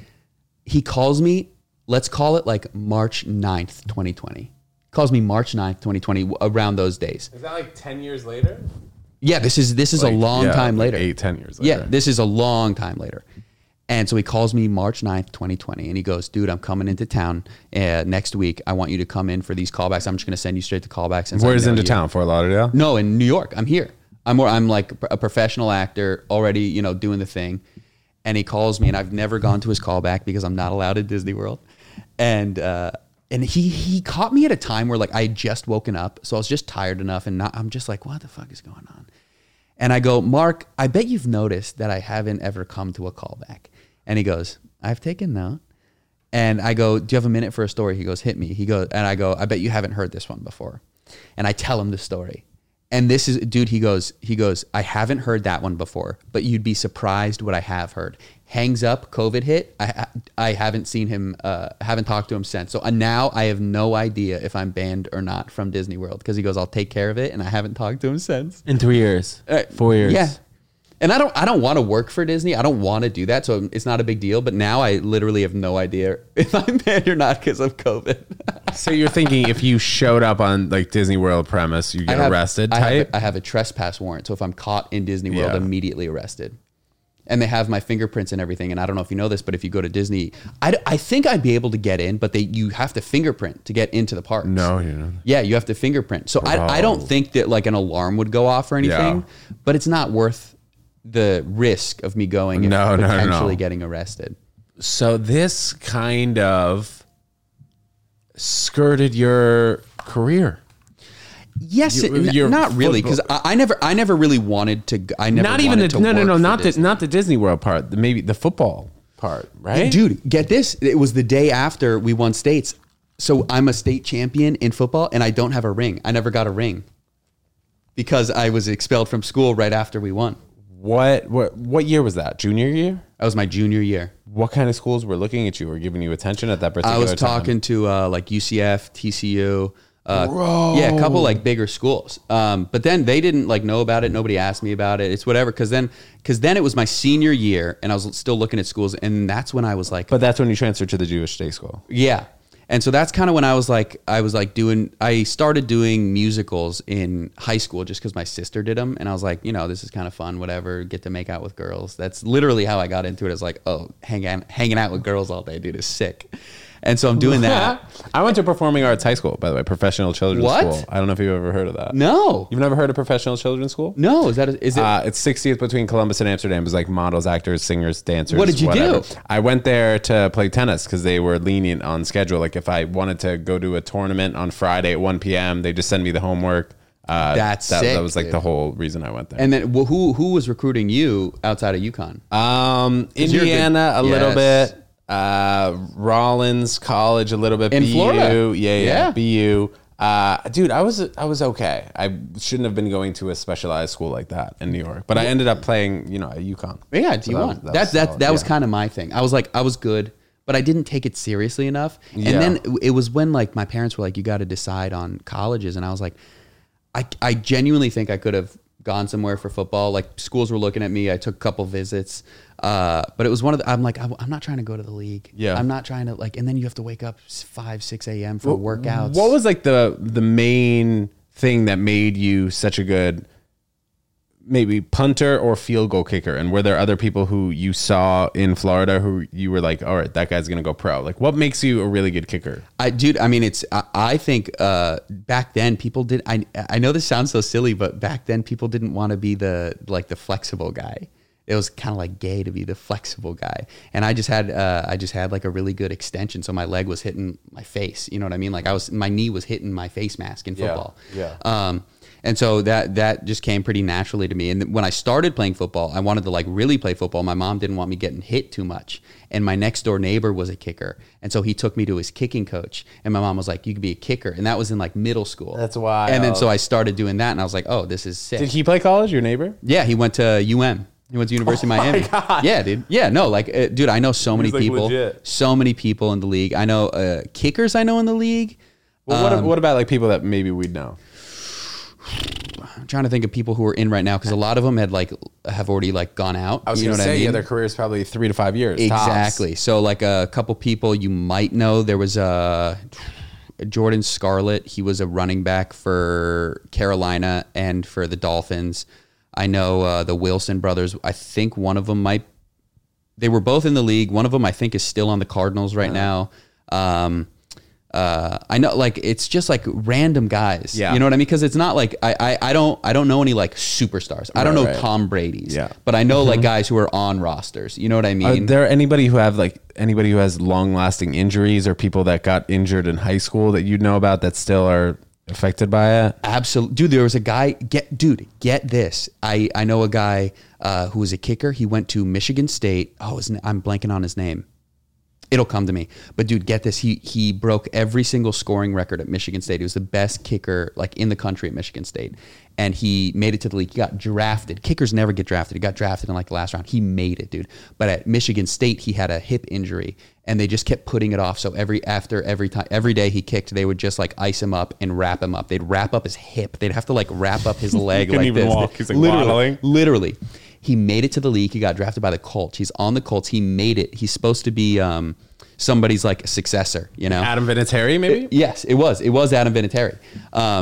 He calls me, let's call it like March ninth, twenty twenty. Calls me March ninth, twenty twenty, around those days. Is that like ten years later? Yeah, this is this is Like, a long yeah, time like later. eight, ten years later. Yeah, this is a long time later. And so he calls me March ninth, twenty twenty, and he goes, dude, I'm coming into town uh, next week. I want you to come in for these callbacks. I'm just going to send you straight to callbacks. Since I Where's know into you." town? Fort Lauderdale? No, in New York. I'm here. I'm more, I'm like a professional actor already, you know, doing the thing. And he calls me, and I've never gone to his callback because I'm not allowed at Disney World. And uh, and he he caught me at a time where like I had just woken up, so I was just tired enough, and not, I'm just like, what the fuck is going on? And I go, Mark, I bet you've noticed that I haven't ever come to a callback. And he goes, I've taken note. And I go, do you have a minute for a story? He goes, hit me. He goes, and I go, I bet you haven't heard this one before. And I tell him the story. And this is, dude, he goes, he goes, I haven't heard that one before, but you'd be surprised what I have heard. Hangs up, COVID hit. I I haven't seen him, uh, haven't talked to him since. So uh, now I have no idea if I'm banned or not from Disney World because he goes, I'll take care of it. And I haven't talked to him since. In three years, Uh, four years. Yeah. And I don't I don't want to work for Disney. I don't want to do that. So it's not a big deal. But now I literally have no idea if I'm banned or not because of COVID. So you're thinking if you showed up on like Disney World premise, you I get have- arrested I type? have, a, I have a trespass warrant. So if I'm caught in Disney World, Yeah. immediately arrested. and they have my fingerprints and everything. And I don't know if you know this, but if you go to Disney, I, I think I'd be able to get in, but they you have to fingerprint to get into the parks. No, you know. Yeah, you have to fingerprint. So I, I don't think that like an alarm would go off or anything, Yeah. but it's not worth the risk of me going and No, no, potentially no. getting arrested. So this kind of skirted your career. Yes, You- it, your n- not really, because football- I, I never, I never really wanted to. g- I never Not even wanted the, to no, no, work no, for not the Disney. not the Disney World part. The, maybe the football part, right? Dude, get this. It was the day after we won states. So I'm a state champion in football and I don't have a ring. I never got a ring because I was expelled from school right after we won. What what what year was that? Junior year? That was my junior year. What kind of schools were looking at you or giving you attention at that particular I was time? talking to uh, like U C F, T C U. Uh, yeah, a couple like bigger schools. Um, but then they didn't like know about it. Nobody asked me about it. It's whatever. Cause then, cause then it was my senior year and I was still looking at schools. And that's when I was like, But that's when you transferred to the Jewish State School. yeah. And so that's kind of when I was like, I was like doing, I started doing musicals in high school just because my sister did them. And I was like, you know, this is kind of fun, whatever, get to make out with girls. That's literally how I got into it. I was like, oh, hang out, hanging out with girls all day, dude, is sick. And so I'm doing that. I went to Performing Arts High School, by the way, professional children's What? school. I don't know if you've ever heard of that. No, You've never heard of professional children's school? no, is that, a, is it? Uh, it's sixtieth between Columbus and Amsterdam. It was like models, actors, singers, dancers. What did you whatever. do? I went there to play tennis because they were lenient on schedule. Like if I wanted to go to a tournament on Friday at one p.m., they just send me the homework. Uh, That's that, sick, that was like dude. the whole reason I went there. And then well, who, who was recruiting you outside of UConn? Um, you're a good- Indiana a little Yes. bit. Uh, Rollins College a little bit. In B U, Florida. yeah, yeah, Yeah. B U. Uh, dude, I was I was okay. I shouldn't have been going to a specialized school like that in New York, but I ended up playing, you know, at UConn. Yeah, So D one. was- That, that, that, solid, was yeah. kind of my thing. I was like, I was good, but I didn't take it seriously enough. And Yeah. then it was when like my parents were like, you got to decide on colleges. And I was like, I, I genuinely think I could have gone somewhere for football. Like schools were looking at me. I took a couple visits. Uh, but it was one of the, I'm like, I'm not trying to go to the league. Yeah. I'm not trying to like, and then you have to wake up five, six a.m. for workouts. What was like the the main thing that made you such a good maybe punter or field goal kicker? And were there other people who you saw in Florida who you were like, all right, that guy's gonna go pro? Like, what makes you a really good kicker? I, dude, I mean, it's, I, I think, uh, back then people did, I, I know this sounds so silly, but back then people didn't want to be the, like the flexible guy. It was kind of like gay to be the flexible guy. And I just had, uh, I just had like a really good extension. So my leg was hitting my face. You know what I mean? Like I was, my knee was hitting my face mask in football. yeah. Um, and so that, that just came pretty naturally to me. And when I started playing football, I wanted to like really play football. My mom didn't want me getting hit too much. And my next door neighbor was a kicker. And so he took me to his kicking coach. And my mom was like, you could be a kicker. And that was in like middle school. That's wild. And then so I started doing that and I was like, oh, this is sick. Did he play college, your neighbor? Yeah, he went to U M. He went to University Oh of Miami. my God. Yeah, dude. Yeah, no, like, uh, dude, I know so many like, people. legit. So many people in the league. I know uh, kickers I know in the league. Well, what, Um, what about like people that maybe we'd know? I'm trying to think of people who are in right now because a lot of them had like have already like gone out. I was you know gonna what say, I mean? yeah, their career is probably three to five years. tops. Exactly. So like a couple people you might know. There was a Jordan Scarlett. He was a running back for Carolina and for the Dolphins. I know uh, the Wilson brothers. I think one of them might. They were both in the league. One of them I think is still on the Cardinals right now. Um, uh, I know, like it's just like random guys. Yeah. You know what I mean? Because it's not like I, I I don't I don't know any like superstars. I don't Right, know right. Tom Brady's. Yeah. But I know like guys who are on rosters. You know what I Are mean? there anybody who have like anybody who has long lasting injuries or people that got injured in high school that you know about that still are affected by it? Absolutely, dude. There was a guy. Get, dude. Get this. I I know a guy uh, who was a kicker. He went to Michigan State. Oh, his, na- I'm blanking on his name. It'll come to me. But dude, get this. He he broke every single scoring record at Michigan State. He was the best kicker like in the country at Michigan State, and he made it to the league. He got drafted. Kickers never get drafted. He got drafted in like the last round. He made it, dude. But at Michigan State, he had a hip injury, and they just kept putting it off. So every after every time every day he kicked, they would just like ice him up and wrap him up. They'd wrap up his hip. They'd have to like wrap up his leg couldn't like even this. walk. He's, like, literally, waddling. literally. He made it to the league. He got drafted by the Colts. He's on the Colts. He made it. He's supposed to be um, somebody's like successor, you know? Adam Vinatieri, maybe? Yes, it was. It was Adam Vinatieri. Um,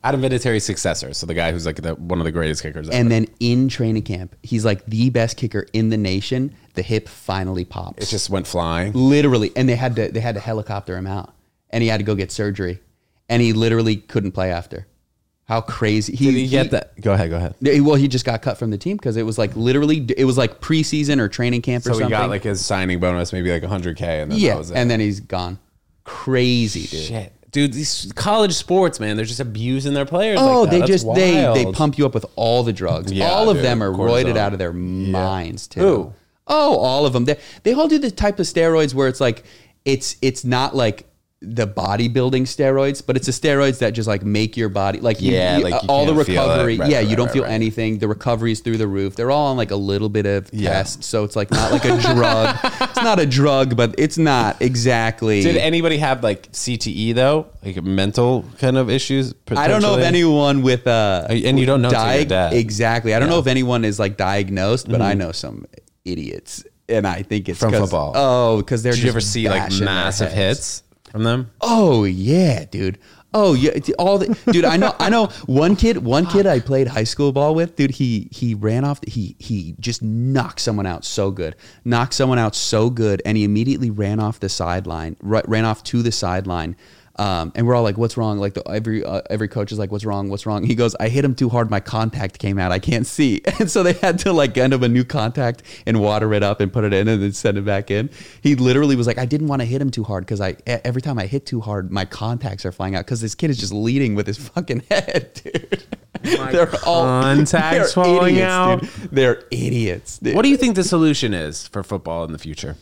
Adam Vinatieri's successor, so the guy who's like the, one of the greatest kickers ever. And then in training camp, he's like the best kicker in the nation. The hip finally pops. It just went flying. Literally, and they had to they had to helicopter him out, and he had to go get surgery, and he literally couldn't play after. How crazy! He, Did he get that? Go ahead, go ahead. Well, he just got cut from the team because it was like literally it was like preseason or training camp or So something. he got like his signing bonus, maybe like one hundred K, and then yeah, that was it. and then he's gone. Crazy, dude. Shit. Dude, these college sports, man, they're just abusing their players. Oh, like that. they That's just they they wild. pump you up with all the drugs. Yeah, all of dude, them are cortisone. roided out of their minds too. Who? Oh, all of them. They they all do the type of steroids where it's like it's it's not like the bodybuilding steroids, but it's the steroids that just like make your body like you- Yeah, you- like you all the can't feel it. recovery. Right, yeah, right, you don't right, feel right. anything. The recovery is through the roof. They're all on like a little bit of Yeah. test, so it's like not like a drug. It's not a drug, but it's not exactly. Did anybody have like C T E though, like mental kind of issues? I don't know if potentially? anyone with uh And you don't know till you're dead. exactly. I don't Yeah. know if anyone is like diagnosed, but I know some idiots, and I think it's From 'cause- football. Oh, because they're Did just you ever see like bashing their massive heads. hits from them? Oh yeah, dude. Oh yeah, it's all the dude. I know. I know one kid. One kid I played high school ball with. Dude, he he ran off. He he just knocked someone out so good. Knocked someone out so good, and he immediately ran off the sideline. Right, ran off to the sideline. Um, and we're all like, "What's wrong?" Like the, every uh, every coach is like, "What's wrong? What's wrong?" He goes, "I hit him too hard. My contact came out. I can't see." And so they had to like end up a new contact and water it up and put it in and then send it back in. He literally was like, "I didn't want to hit him too hard because I e- every time I hit too hard, my contacts are flying out because this kid is just leading with his fucking head, dude." My contacts falling idiots, out. dude. They're idiots. Dude. What do you think the solution is for football in the future?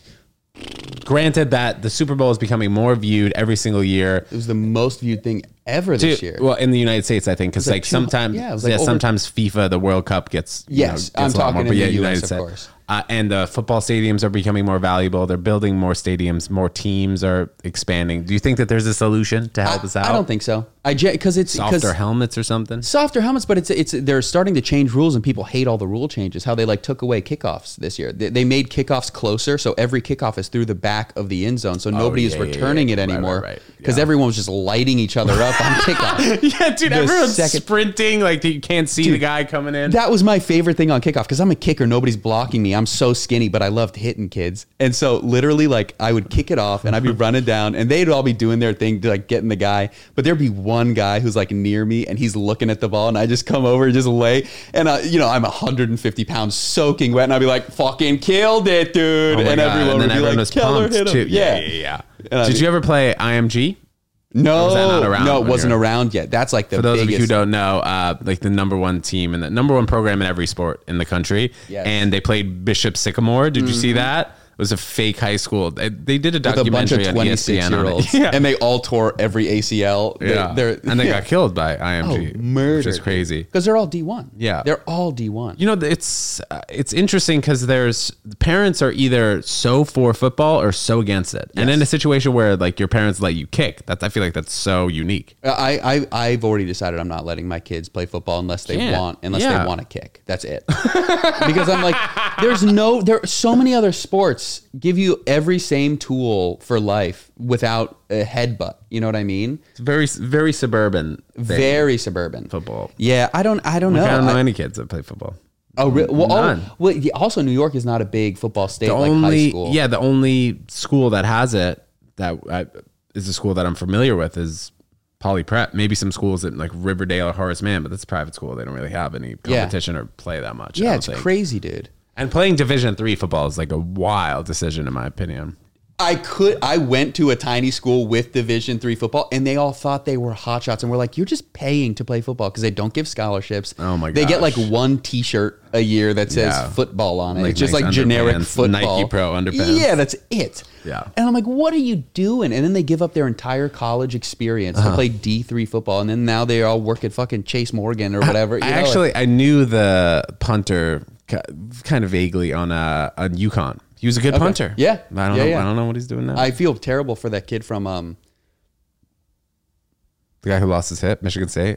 Granted that the Super Bowl is becoming more viewed every single year. It was the most viewed thing ever this Dude, year. well, in the United States, I think, because like like, two- sometimes, yeah, yeah, it was like over- sometimes FIFA, the World Cup gets, you Yes, know, I'm gets a lot talking more, in but yeah, the U S, United of States. course. Uh, and the football stadiums are becoming more valuable. They're building more stadiums, more teams are expanding. Do you think that there's a solution to help I, us out? I don't think so. I because it's because Softer helmets or something. softer helmets, but it's it's they're starting to change rules, and people hate all the rule changes. How they like took away kickoffs this year. They, they made kickoffs closer, so every kickoff is through the back of the end zone, so nobody is yeah, yeah, returning yeah. it Right, anymore right, right. because Yeah. everyone was just lighting each other up on kickoff. Yeah, dude, The everyone's second- sprinting like you can't see the Dude, guy coming in. That was my favorite thing on kickoff because I'm a kicker. Nobody's blocking me. I'm so skinny, but I loved hitting kids. And so literally, like I would kick it off, and I'd be running down, and they'd all be doing their thing to like getting the guy. But there'd be one guy who's like near me, and he's looking at the ball, and I just come over and just lay, and uh, you know I'm one hundred fifty pounds soaking wet, and I'd be like, "Fucking killed it, dude!" Oh my and God. everyone And then would be everyone like, was "Keller pumped hit him." too. Yeah, yeah, yeah. And I'd Did be- you ever play I M G? No, was that not around no, it when wasn't you were- around yet. That's like the For those biggest. of you who don't know, uh, like the number one team and the number one program in every sport in the country. Yes. And they played Bishop Sycamore. Did you see that? It was a fake high school. They, they did a with a bunch documentary of on E S P twenty-six N year on olds, it. Yeah. and they all tore every A C L. They, yeah. they're, and they yeah. got killed by I M G. Oh, murdered, Which is crazy. because they're all D one. Yeah. they're all D one. You know, it's uh, it's interesting because there's parents are either so for football or so against it. And in a situation where like your parents let you kick, that's I feel like that's so unique. I, I I've already decided I'm not letting my kids play football unless they Can't. want unless Yeah. they want to kick. That's it. Because I'm like, there's no there are so many other sports give you every same tool for life without a headbutt. You know what I mean? It's very very suburban. thing, Very suburban football. Yeah, I don't I don't know. Like, I don't know I- any kids that play football. oh, re- well, None. oh, well, yeah, also New York is not a big football state The like high only school. yeah, the only school that has it that I, is a school that I'm familiar with is Poly Prep. Maybe some schools at like Riverdale or Horace Mann, but that's a private school. They don't really have any Yeah. competition or play that much. I yeah, don't it's think. crazy, dude. And playing Division three football is like a wild decision, in my opinion. I could. I went to a tiny school with Division three football, and they all thought they were hotshots, and we're like, "You're just paying to play football because they don't give scholarships. Oh my They get like gosh. one T-shirt a year that says Yeah. football on it. Like It's just nice like generic underpants, football, Nike Pro underpants. Yeah, that's it. Yeah. And I'm like, "What are you doing?" And then they give up their entire college experience Uh-huh. to play D three football, and then now they all work at fucking Chase Morgan or whatever. I you know, actually I knew the punter ki- kind of vaguely on uh, on UConn. He was a good punter. Yeah. I don't Yeah, know. yeah. I don't know what he's doing now. I feel terrible for that kid from um the guy who lost his hip, Michigan State.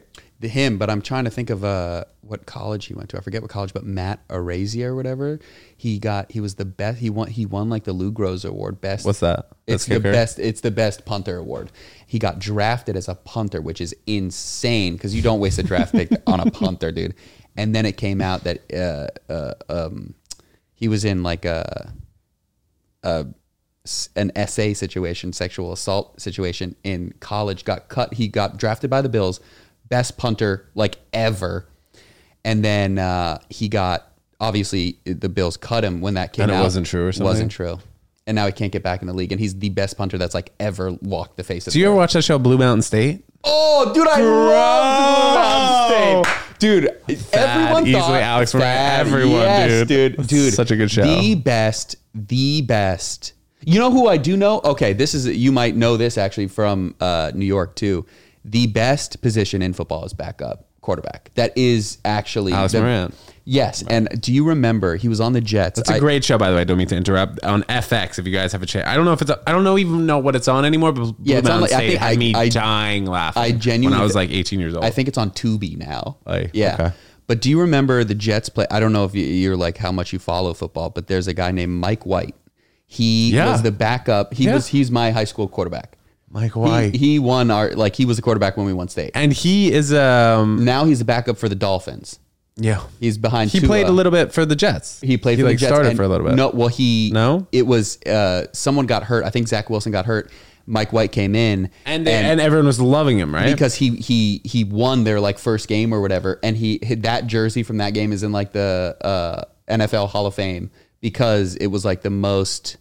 the him, but I'm trying to think of uh what college he went to. I forget what college, but Matt Arazia or whatever. He got he was the best. He won he won like the Lou Groza Award. Best. What's that? It's That's the kicker? best. It's the best punter award. He got drafted as a punter, which is insane because you don't waste a draft pick on a punter, dude. And then it came out that uh, uh, um, he was in like a, a an S A situation, sexual assault situation in college. Got cut. He got drafted by the Bills, best punter like ever. And then uh, he got obviously the Bills cut him when that came And it out. wasn't true or something? Wasn't true. And now he can't get back in the league. And he's the best punter that's like ever walked the face of Do the you ever earth. watch that show Blue Mountain State? Oh, dude, I love Blue Mountain State. Dude, everyone easily thought Alex Moran, Thad, everyone, yes, dude. dude, It's dude, such a good show. The best, the best. You know who I do know? Okay, this is you might know this actually from uh, New York too. The best position in football is backup quarterback. That is actually Alex the- Moran. Yes, and do you remember he was on the Jets? It's a I- great show, by the way. I don't mean to interrupt. On F X, if you guys have a chance. I don't know if it's. I don't know even know what it's on anymore. But Blue Yeah, it's on, Mountain like- I State think had I- me I- dying laughing. I genuinely when I was th- like eighteen years old. I think it's on Tubi now. Like, yeah. okay. But do you remember the Jets play? I don't know if you- you're like how much you follow football, but there's a guy named Mike White. He Yeah. was the backup. He Yeah. was he's my high school quarterback. Mike He, White, he won our like he was the quarterback when we won state. and he is um Now he's the backup for the Dolphins. yeah. He's behind. He Tua. played a little bit for the Jets. He played He for like the Jets. started and- for a little bit. No, well he No? It was uh, someone got hurt. I think Zach Wilson got hurt. Mike White came in and and, everyone was loving him, right? because he he he won their like first game or whatever, and he hit that jersey from that game is in like the uh, N F L Hall of Fame because it was like the most.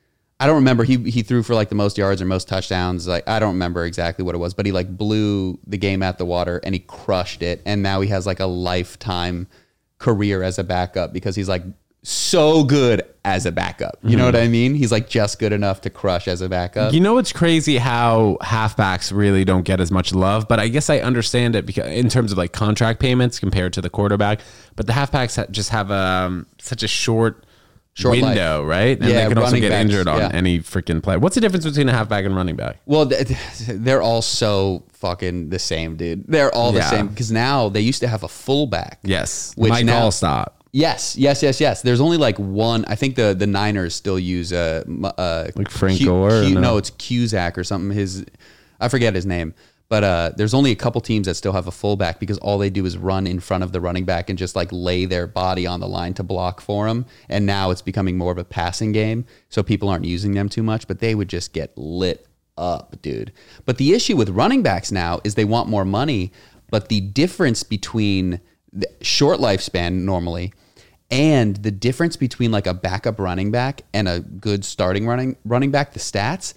I don't remember. He he threw for like the most yards or most touchdowns. Like I don't remember exactly what it was, but he like blew the game at the water and he crushed it. And now he has like a lifetime career as a backup because he's like so good as a backup. You know what I mean? He's like just good enough to crush as a backup. You know, it's crazy how halfbacks really don't get as much love, but I guess I understand it because in terms of like contract payments compared to the quarterback. But the halfbacks ha- just have um, such a short, Short window, right? And Yeah, they can also running get backs, injured on yeah. any freaking play. What's the difference between a halfback and running back? Well, th- they're all so fucking the same, dude. They're all the Yeah. same because now they used to have a fullback. Yes, Which Mike now- Allstott. Yes, yes, yes, yes. There's only like one. I think the the Niners still use uh, m- uh Like Frank Q- Gore, or Q- no? no, it's Cusack or something. His, I forget his name. But uh, there's only a couple teams that still have a fullback because all they do is run in front of the running back and just like lay their body on the line to block for him. And now it's becoming more of a passing game, so people aren't using them too much. But they would just get lit up, dude. But the issue with running backs now is they want more money, but the difference between the short lifespan normally and the difference between like a backup running back and a good starting running running back, the stats,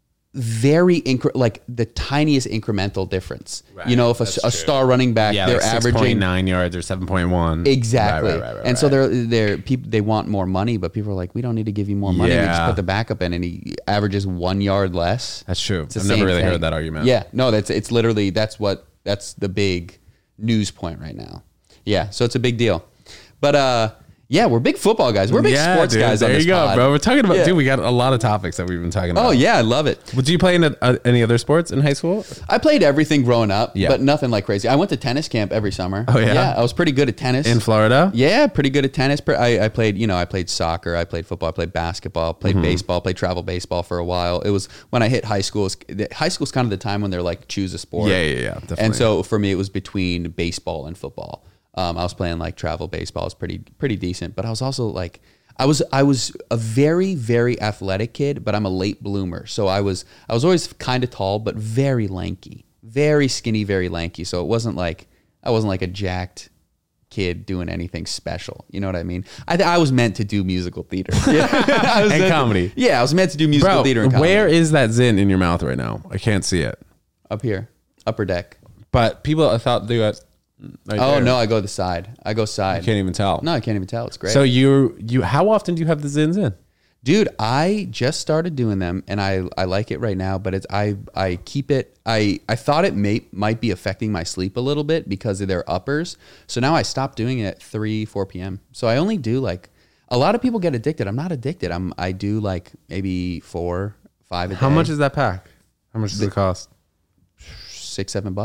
very incre- like the tiniest incremental difference. You know, if a, a star running back, Yeah, they're like six averaging point nine yards or seven point one. exactly, Right, right, right, right, and so right. they're they're people they want more money, but people are like, we don't need to give you more money. We just Yeah. put the backup in, and he averages one yard less. That's true. It's the I've never same really thing. heard that argument. Yeah, no, that's it's literally that's what that's the big news point right now. Yeah, so it's a big deal, but uh. Yeah, we're big football guys. We're big Yeah, sports dude, guys on There this you go, pod. bro. We're talking about, Yeah. dude, we got a lot of topics that we've been talking about. Oh yeah, I love it. Would you play in a, uh, any other sports in high school? I played everything growing up, Yeah. but nothing like crazy. I went to tennis camp every summer. Oh, yeah? Yeah, I was pretty good at tennis. In Florida? Yeah, pretty good at tennis. Pre- I, I played, you know, I played soccer, I played football, I played basketball, played Mm-hmm. baseball, played travel baseball for a while. It was when I hit high school. it's- the- High school's kind of the time when they're like choose a sport. Yeah, yeah, yeah, definitely. And so for me, it was between baseball and football. Um, I was playing like travel baseball. It was pretty pretty decent, but I was also like. I was I was a very very athletic kid, but I'm a late bloomer. So I was I was always kind of tall, but very lanky, very skinny, very lanky. So it wasn't like I wasn't like a jacked kid doing anything special. You know what I mean? I I was meant to do musical theater yeah. I was And meant to- comedy. yeah, I was meant to do musical Bro, theater and comedy. where is that zin in your mouth right now? I can't see it. Up here, upper deck. But people, I thought they got. Right Oh there. no, I go the side. I go side. Can't even tell. No, I can't even tell. It's great. So you you how often do you have the zins in? Dude, I just started doing them and I, I like it right now, but it's I I keep it I, I thought it may might be affecting my sleep a little bit because of their uppers. So now I stopped doing it at three, four p.m. So I only do like a lot of people get addicted. I'm not addicted. I'm I do like maybe four, five a day. How much is that pack? How much does it cost? six, seven bucks?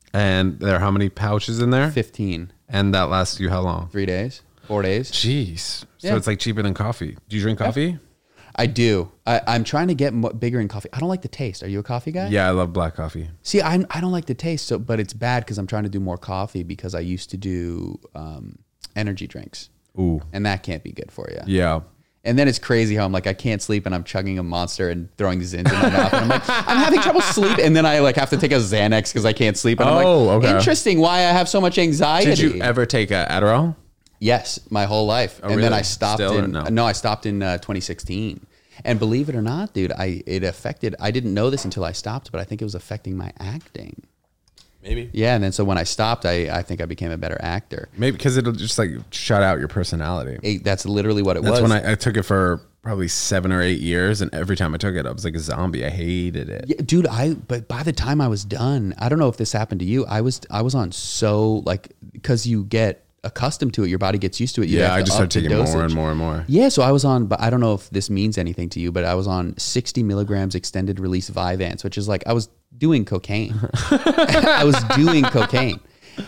And there are how many pouches in there? fifteen. And that lasts you how long? Three days, four days. Jeez. So Yeah. it's like cheaper than coffee. Do you drink coffee? I do. I, I'm trying to get mo- bigger in coffee. I don't like the taste. Are you a coffee guy? Yeah, I love black coffee. See, I I don't like the taste. So, but it's bad because I'm trying to do more coffee because I used to do um, energy drinks, Ooh. and that can't be good for you. Yeah. And then it's crazy how I'm like I can't sleep and I'm chugging a Monster and throwing Zins in my mouth and I'm like I'm having trouble sleep and then I like have to take a Xanax because I can't sleep and I'm Oh, like okay. interesting why I have so much anxiety. Did you ever take a Adderall? Yes, my whole life. and then really? I stopped Still or in no? no, I stopped in uh, twenty sixteen. And believe it or not, dude, I it affected I didn't know this until I stopped, but I think it was affecting my acting. Maybe. Yeah, and then so when I stopped, I, I think I became a better actor. Maybe because it'll just like shut out your personality. It, that's literally what it That's was. when I, I took it for probably seven or eight years, and every time I took it, I was like a zombie. I hated it. Yeah, dude, I but by the time I was done, I don't know if this happened to you. I was I was on so like because you get accustomed to it, your body gets used to it. You Yeah, have I to just up started the taking more dosage. and more and more. Yeah, so I was on, but I don't know if this means anything to you, but I was on sixty milligrams extended release Vyvanse, which is like I was doing cocaine. I was doing cocaine,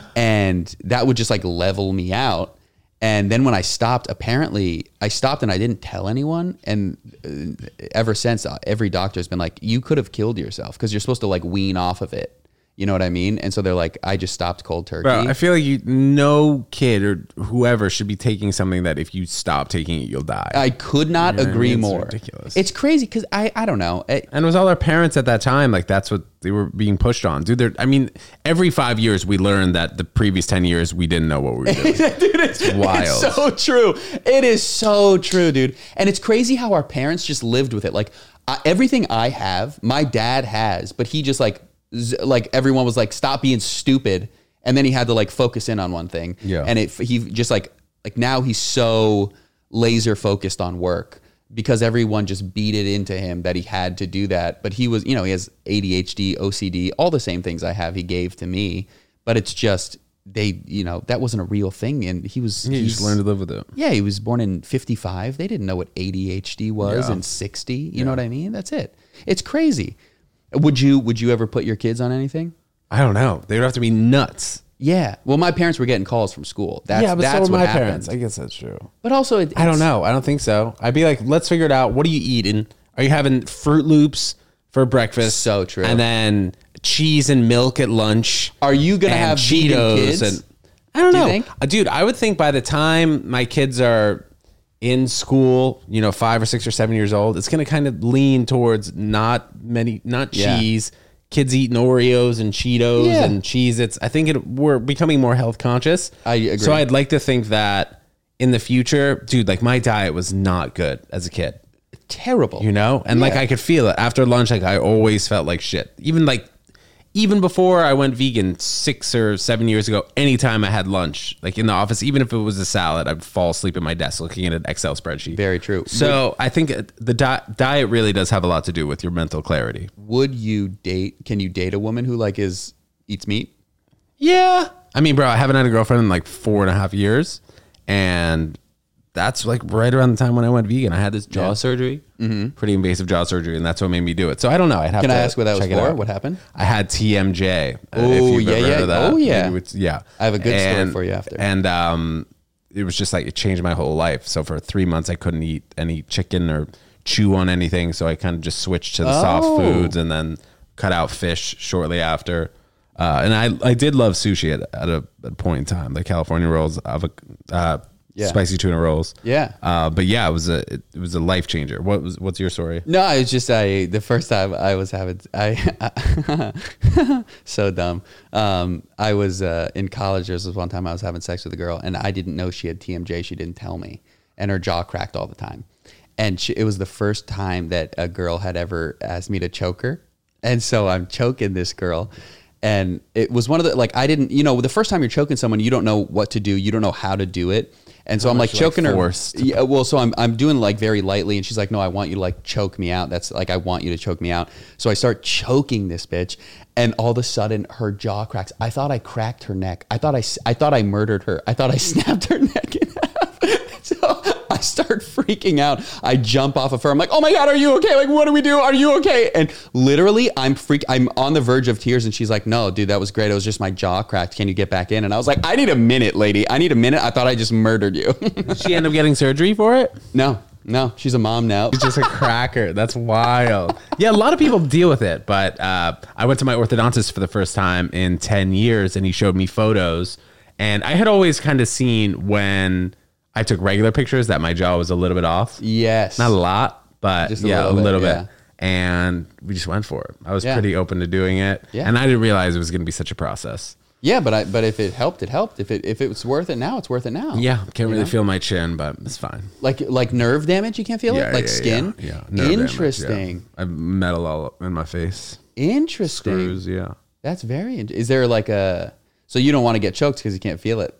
and that would just like level me out. And then when I stopped, apparently I stopped and I didn't tell anyone. And uh, ever since, uh, every doctor has been like, you could have killed yourself because you're supposed to like wean off of it. You know what I mean? And so they're like, I just stopped cold turkey. Bro, I feel like you, no kid or whoever should be taking something that if you stop taking it, you'll die. I could not Yeah, agree it's more. ridiculous. It's crazy because I, I don't know. It, and it was all our parents at that time. Like that's what they were being pushed on. Dude, they're- I mean, every five years we learned that the previous ten years we didn't know what we were doing. dude, it's, wild. It's so true. It is so true, dude. And it's crazy how our parents just lived with it. Like I, everything I have, my dad has, but he just like, z- like everyone was like, stop being stupid. And then he had to like focus in on one thing. Yeah. And it, he just like, like now he's so laser focused on work because everyone just beat it into him that he had to do that. But he was, you know, he has A D H D, O C D, all the same things I have, he gave to me. But it's just, they, you know, that wasn't a real thing. And he was, You he's- just learn to live with it. yeah, he was born in fifty-five. They didn't know what A D H D was Yeah. in sixty. You know what I mean? That's it. It's crazy. Would you would you ever put your kids on anything? I don't know. They would have to be nuts. Yeah. Well, my parents were getting calls from school. That's, yeah, but that's so were what my happened. parents. I guess that's true. But also, it, I don't it's- know. I don't think so. I'd be like, let's figure it out. What are you eating? Are you having Fruit Loops for breakfast? So true. And then cheese and milk at lunch. Are you gonna and have vegan kids? And I don't Do you know, think? Uh, dude. I would think by the time my kids are in school, you know, five or six or seven years old, it's going to kind of lean towards not many, not Yeah. cheese. Kids eating Oreos and Cheetos Yeah. and Cheez-Its. I think it, we're becoming more health conscious. I agree. So I'd like to think that in the future, dude, like my diet was not good as a kid, Terrible. you know? And like Yeah. I could feel it after lunch. Like I always felt like shit. Even like, even before I went vegan six or seven years ago, anytime I had lunch, like in the office, even if it was a salad, I'd fall asleep at my desk looking at an Excel spreadsheet. Very true. So I think the di- diet really does have a lot to do with your mental clarity. Would you date? Can you date a woman who like is eats meat? Yeah. I mean, bro, I haven't had a girlfriend in like four and a half years. And that's like right around the time when I went vegan. I had this jaw Yeah. surgery, mm-hmm. pretty invasive jaw surgery. And that's what made me do it. So I don't know. I'd have Can to I ask what that was check it for? out. What happened? I had T M J. uh, Oh, if you've yeah, ever yeah. heard of that. Oh, yeah. It's- yeah. I have a good story And- for you after. And um, it was just like, it changed my whole life. So for three months, I couldn't eat any chicken or chew on anything. So I kind of just switched to the Oh. soft foods and then cut out fish shortly after. Uh, and I, I did love sushi at, at a, at a point in time, like California rolls, avo- uh, Yeah. spicy tuna rolls. Yeah. Uh, but yeah, it was a it, it was a life changer. What was what's your story? No, it was just I. The first time I was having, I so dumb. Um, I was uh, in college. There was one time I was having sex with a girl, and I didn't know she had T M J. She didn't tell me, and her jaw cracked all the time. And she, it was the first time that a girl had ever asked me to choke her, and so I'm choking this girl. And it was one of the, like, I didn't, you know, the first time you're choking someone, you don't know what to do. You don't know how to do it. And so I'm like much, like, choking her. forced. Yeah, well, so I'm I'm doing like very lightly, and she's like, "No, I want you to like choke me out." That's like, I want you to choke me out. So I start choking this bitch, and all of a sudden her jaw cracks. I thought I cracked her neck. I thought I s- I thought I murdered her. I thought I snapped her neck in half. So I start freaking out. I jump off of her. I'm like, oh my God, are you okay? Like, what do we do? Are you okay? And literally, I'm freak. I'm on the verge of tears. And she's like, no, dude, that was great. It was just my jaw cracked. Can you get back in? And I was like, I need a minute, lady. I need a minute. I thought I just murdered you. Did she end up getting surgery for it? No, no. She's a mom now. She's just a cracker. That's wild. Yeah, a lot of people deal with it. But uh, I went to my orthodontist for the first time in ten years, and he showed me photos. And I had always kind of seen when I took regular pictures that my jaw was a little bit off. Yes. Not a lot, but Just a yeah, little a little bit, bit. yeah. And we just went for it. I was Yeah. pretty open to doing it. Yeah. And I didn't realize it was going to be such a process. Yeah, but I but if it helped, it helped. If it if it was worth it now, it's worth it now. Yeah, can't really know? feel my chin, but it's fine. Like like nerve damage, you can't feel Yeah, it? Like yeah, skin? Yeah, yeah. Nerve damage, yeah. Interesting. I have metal all in my face. Interesting. Screws, yeah. That's very int- Is there like a so you don't want to get choked because you can't feel it?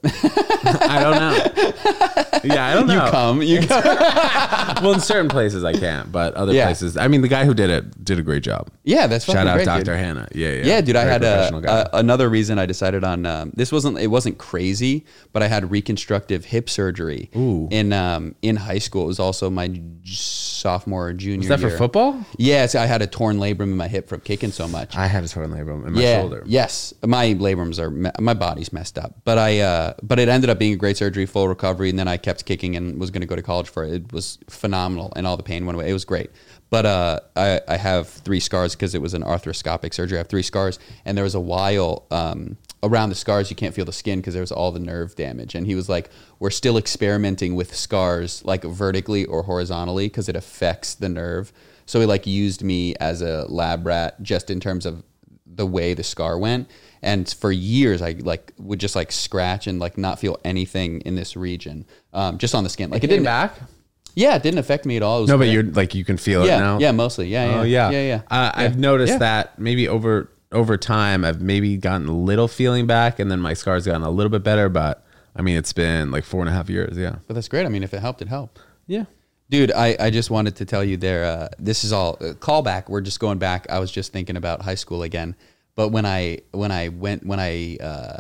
I don't know. Yeah, I don't know. You come, you come. Well, in certain places I can't, but other Yeah. places, I mean, the guy who did it did a great job. Yeah, that's fucking Shout out great, Doctor dude. Hannah. Yeah, yeah. Yeah, dude, I Very had professional a, guy. a, another reason I decided on um, this wasn't it wasn't crazy, but I had reconstructive hip surgery Ooh. in um, in high school. It was also my j- sophomore or junior Is that year. for football? Yes, I had a torn labrum in my hip from kicking so much. I had a torn labrum in my yeah, shoulder. yes, my labrums are me- my body's messed up, but I uh, but it ended up being a great surgery, full recovery, and then I kept kicking and was going to go to college for it. It was phenomenal, and all the pain went away. It was great. But uh, I, I have three scars because it was an arthroscopic surgery. I have three scars, and there was a while um, around the scars you can't feel the skin because there was all the nerve damage. And he was like, "We're still experimenting with scars, like vertically or horizontally, because it affects the nerve." So he like used me as a lab rat just in terms of the way the scar went. And for years, I like would just like scratch and like not feel anything in this region, um, just on the skin. Like it, Came didn't back? Yeah, it didn't affect me at all. It was No, but great. you're like, you can feel yeah, it now. yeah, mostly, yeah, yeah, Oh yeah, yeah, yeah. Uh, Yeah. I've noticed Yeah. that maybe over over time, I've maybe gotten a little feeling back, and then my scars gotten a little bit better. But I mean, it's been like four and a half years. Yeah, But that's great. I mean, if it helped, it helped. yeah. Dude, I, I just wanted to tell you there. Uh, this is all uh, callback. We're just going back. I was just thinking about high school again. But when I when I went when I uh,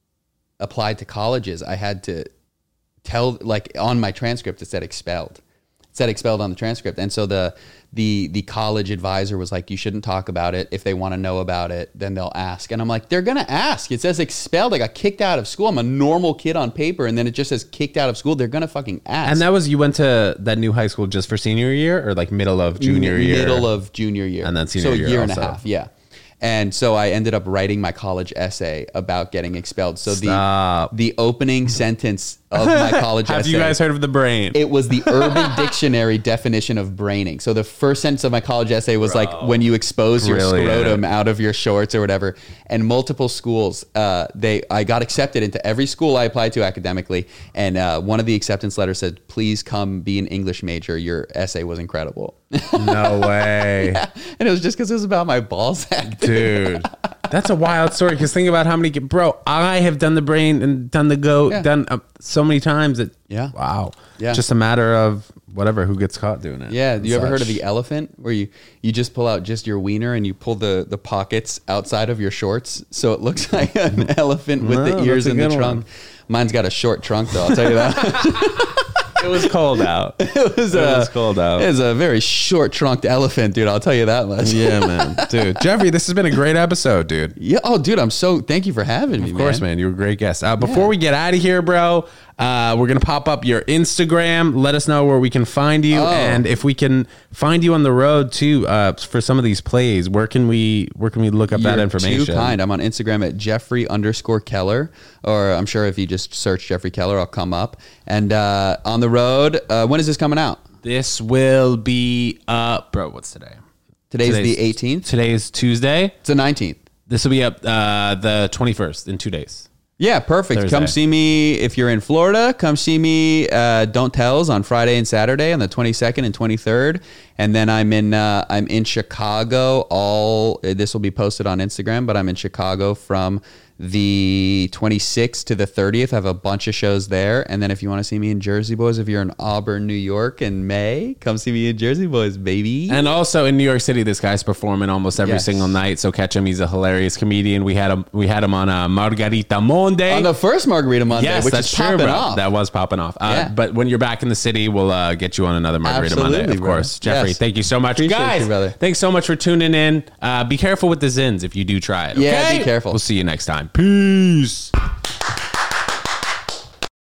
applied to colleges, I had to tell like on my transcript it said expelled. It said expelled on the transcript, and so the the the college advisor was like, you shouldn't talk about it. If they want to know about it, then they'll ask. And I'm like, they're gonna ask. It says expelled. I got kicked out of school. I'm a normal kid on paper, and then it just says kicked out of school. They're gonna fucking ask. And that was, you went to that new high school just for senior year, or like middle of junior year? Middle of junior year. And then senior so year a year and a also. half, yeah. And so I ended up writing my college essay about getting expelled. So Stop. the the opening sentence of my college Have essay. you guys heard of the brain? It was the Urban Dictionary definition of braining. So the first sentence of my college essay was like when you expose your Brilliant. scrotum out of your shorts or whatever. And multiple schools, uh, they I got accepted into every school I applied to academically. And uh, one of the acceptance letters said, "Please come be an English major. Your essay was incredible." No way. Yeah. And it was just because it was about my ball sack. Dude, that's a wild story. Because think about how many, bro, I have done the brain and done the goat, Yeah. done uh, so many times that, Yeah. wow. Yeah. Just a matter of whatever, who gets caught doing it. Yeah, and you ever heard of such. the elephant, where you you just pull out just your wiener and you pull the the pockets outside of your shorts so it looks like an elephant with No, the ears that's a in the good trunk. one. Mine's got a short trunk though. I'll tell you that. It was cold out. it was It a was cold out. It was a very short trunked elephant, dude. I'll tell you that much. Yeah, man. Dude, Jeffrey, this has been a great episode, dude. Yeah. Oh, dude, I'm so thank you for having me. Of course, man. You were a great guest. Uh, before Yeah. we get out of here, bro, uh, we're going to pop up your Instagram. Let us know where we can find you. Oh. And if we can find you on the road too, uh, for some of these plays, where can we, where can we look up that You're information? Too kind. I'm on Instagram at Jeffrey underscore Keller, or I'm sure if you just search Jeffrey Keller, I'll come up. And uh, on the road, uh, when is this coming out? This will be up, bro. What's today? Today's, the eighteenth. Today is Tuesday. It's the nineteenth. This will be up uh, the twenty-first in two days. Yeah, perfect. Thursday. Come see me if you're in Florida. Come see me. Uh, Don't Tells on Friday and Saturday on the twenty-second and twenty-third, and then I'm in uh, I'm in Chicago. All this will be posted on Instagram, but I'm in Chicago from The twenty-sixth to the thirtieth, I have a bunch of shows there. And then if you want to see me in Jersey Boys, if you're in Auburn, New York in May, come see me in Jersey Boys, baby. And also in New York City, this guy's performing almost every Yes. single night. So catch him. He's a hilarious comedian. We had him. We had him on a Margarita Monday. On the first Margarita Monday, yes, which that's is true, popping bro. off. That was popping off. Uh, Yeah. But when you're back in the city, we'll uh, get you on another Margarita Monday, Absolutely, of bro. course. Jeffrey, Yes. thank you so much. Appreciate Guys, you, brother. thanks so much for tuning in. Uh, be careful with the Zins if you do try it. Yeah, okay? be careful. We'll see you next time. Peace.